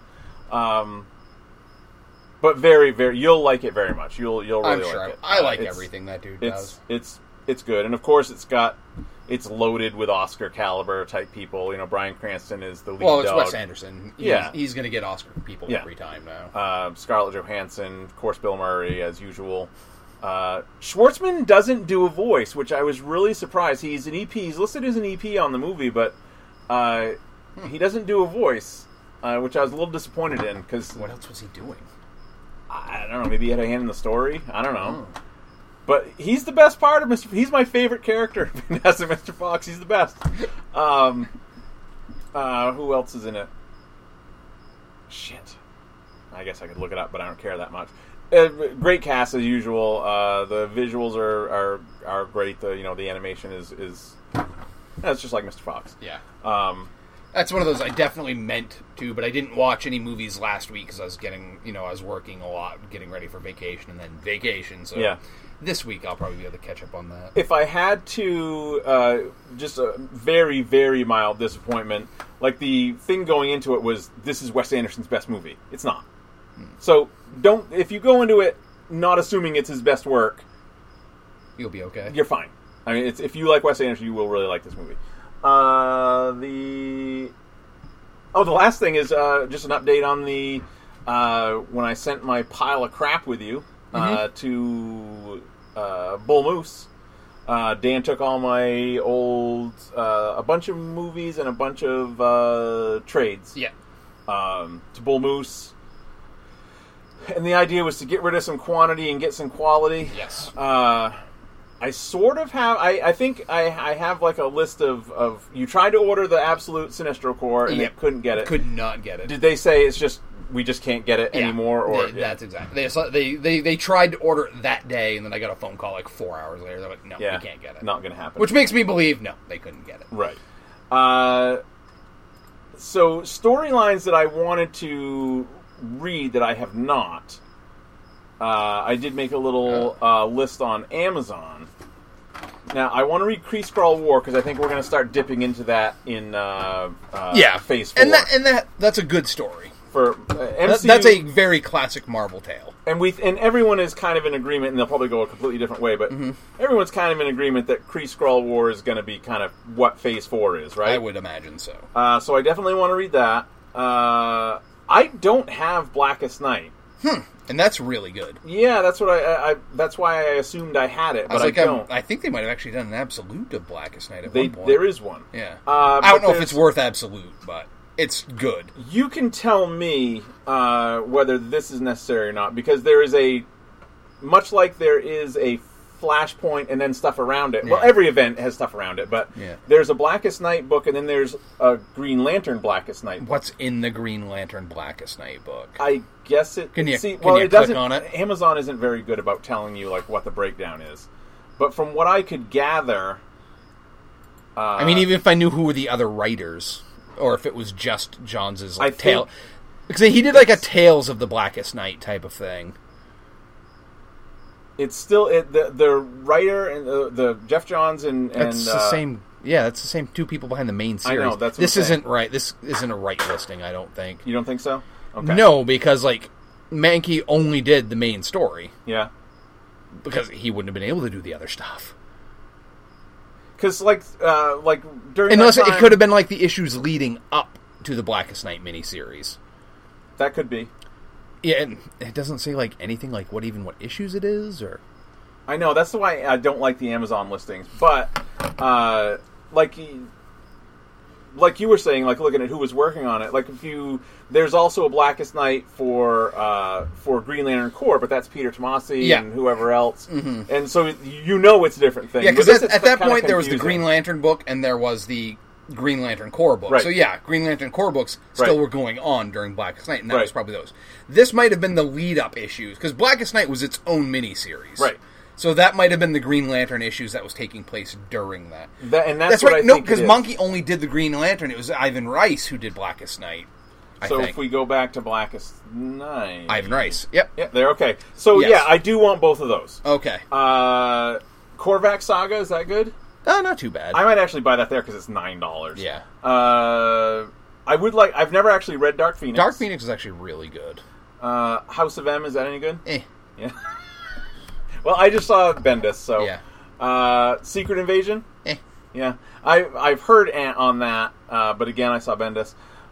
But very, very, you'll like it very much. You'll really I'm like sure. it. I like everything that dude does. It's good, and of course it's loaded with Oscar caliber type people. Bryan Cranston is the lead. Well, it's dog. Wes Anderson. He's going to get Oscar people every time now. Scarlett Johansson, of course, Bill Murray as usual. Schwartzman doesn't do a voice, which I was really surprised. He's an EP. He's listed as an EP on the movie, but he doesn't do a voice, which I was a little disappointed in. Because what else was he doing? I don't know. Maybe he had a hand in the story. I don't know. But he's the best part of Mr. He's my favorite character as Mr. Fox. He's the best. Who else is in it? Shit. I guess I could look it up, but I don't care that much. Great cast as usual. The visuals are great. The animation is it's just like Mr. Fox. Yeah. That's one of those I definitely meant to, but I didn't watch any movies last week because I was I was working a lot, getting ready for vacation, and then vacation. So yeah. This week I'll probably be able to catch up on that. If I had to, just a very, very mild disappointment, like the thing going into it was, this is Wes Anderson's best movie. It's not. So if you go into it not assuming it's his best work, you'll be okay. You're fine. I mean, if you like Wes Anderson, you will really like this movie. The last thing is just an update on the when I sent my pile of crap with you to Bull Moose. Dan took all my old a bunch of movies and a bunch of trades. Yeah. To Bull Moose. And the idea was to get rid of some quantity and get some quality. Yes. I sort of have... I think I have like a list of... You tried to order the Absolute Sinestro Corps and they couldn't get it. Could not get it. Did they say it's just... We just can't get it anymore? Or that's exactly... They tried to order it that day, and then I got a phone call like 4 hours later. They're like, no, we can't get it. Not going to happen. Which makes me believe, no, they couldn't get it. Right. So, storylines that I wanted to read that I have not... I did make a little list on Amazon. Now, I want to read Kree Skrull War because I think we're going to start dipping into that in Phase 4. And that's a good story. For MCU, that's a very classic Marvel tale. And everyone is kind of in agreement, and they'll probably go a completely different way, but everyone's kind of in agreement that Kree Skrull War is going to be kind of what Phase 4 is, right? I would imagine so. So I definitely want to read that. I don't have Blackest Night. And that's really good. Yeah, that's what that's why I assumed I had it, but I don't. I think they might have actually done an Absolute of Blackest Night at one point. There is one. Yeah. I don't know if it's worth Absolute, but it's good. You can tell me whether this is necessary or not, because there is much like there is a Flashpoint and then stuff around it. Yeah. Well, every event has stuff around it, but Yeah. there's a Blackest Night book, and then there's a Green Lantern Blackest Night book. What's in the Green Lantern Blackest Night book? I guess it. Can you it click doesn't. on it? Amazon isn't very good about telling you like what the breakdown is, but from what I could gather, I mean, even if I knew who were the other writers, or if it was just Johns' I tale, think because he did like a Tales of the Blackest Night type of thing. it's still the writer and the Jeff Johns and That's the same. Yeah, that's the same two people behind the main series. know, that's what this I'm saying. isn't right. This isn't a right listing. I don't think. You don't think so? Okay. No, because like Mankey only did the main story Yeah. because he wouldn't have been able to do the other stuff. Because like during Unless that it time, could have been like the issues leading up to the Blackest Night miniseries. that could be. Yeah, and it doesn't say like anything like what issues it is, or I know that's why I don't like the Amazon listings, but like you were saying, like looking at who was working on it, like there's also a Blackest Night for Green Lantern Corps, but that's Peter Tomasi and whoever else, and so it's a different thing. yeah, because But this at is that kinda point there was the confusing. Green Lantern book and there was the Green Lantern Corps book. Right. So yeah, Green Lantern Corps books still Right. were going on during Blackest Night, and that Right. was probably those. This might have been the lead-up issues, because Blackest Night was its own miniseries. Right. So that might have been the Green Lantern issues that was taking place during that. And that's what right. I No, think because it is. Monkey only did the Green Lantern. It was Ivan Rice who did Blackest Night. I So think. if we go back to Blackest Night, Ivan Rice. Yep. yeah, there. Okay, so Yes. yeah, I do want both of those. Okay. Korvac Saga, is that good? Oh, not too bad. I might actually buy that there because it's $9. Yeah. I would like. I've never actually read Dark Phoenix. Dark Phoenix is actually really good. House of M, is that any good? Eh. Yeah. Well, I just saw Bendis, so Yeah. Secret Invasion. Eh. Yeah, I've heard on that, but again, I saw Bendis,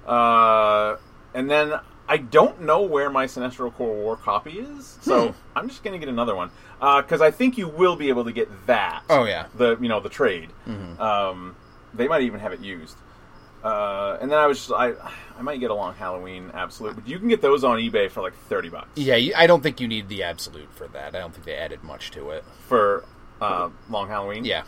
and then I don't know where my Sinestro Corps War copy is, so I'm just gonna get another one because I think you will be able to get that. Oh yeah. The trade. They might even have it used. And then I might get a Long Halloween Absolute, but you can get those on eBay for like $30 Yeah, I don't think you need the Absolute for that. I don't think they added much to it. for Long Halloween. Yeah.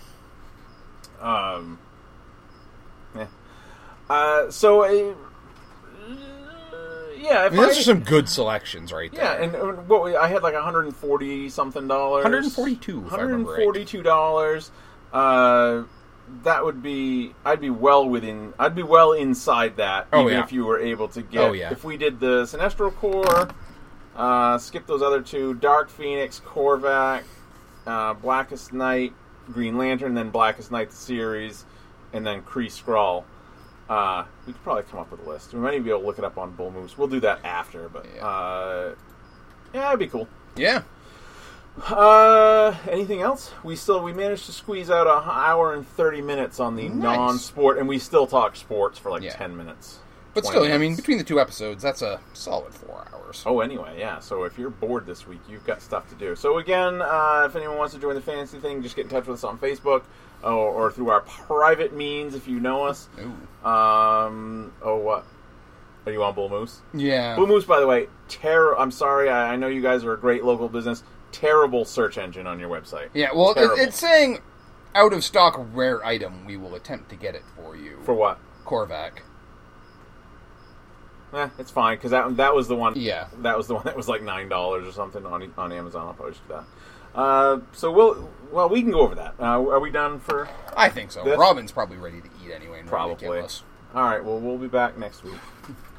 Yeah, if Those are some good selections right there. yeah, and I had like $140 something. $142, if I remember right. $142. That would be. I'd be well inside that. Oh, even yeah. if you were able to get. Oh, yeah. If we did the Sinestro Corps, skip those other two: Dark Phoenix, Korvac, Blackest Night, Green Lantern, then Blackest Night the series, and then Kree Skrull. We could probably come up with a list. We might even be able to look it up on Bull Moose. We'll do that after, but yeah, it'd be cool. Yeah. Anything else? We managed to squeeze out an hour and 30 minutes on the non-sport, and we still talk sports for like 10 minutes. But 20 still, I mean, minutes. between the two episodes, that's a solid 4 hours. Oh, anyway, yeah. So if you're bored this week, you've got stuff to do. So again, if anyone wants to join the fantasy thing, just get in touch with us on Facebook or through our private means if you know us. Ooh. What? Are you on Bull Moose? Yeah. Bull Moose, by the way, I'm sorry. I know you guys are a great local business. Terrible search engine on your website. Yeah, well, Terrible. it's saying out of stock rare item. We will attempt to get it for you. For what? Korvac. It's fine because that was the one. Yeah. That was the one that was like $9 or something on Amazon. I'll probably do that. So we can go over that. Are we done for? I think so. This? Robin's probably ready to eat anyway. And Probably. Ready to kill us. All right. Well, we'll be back next week.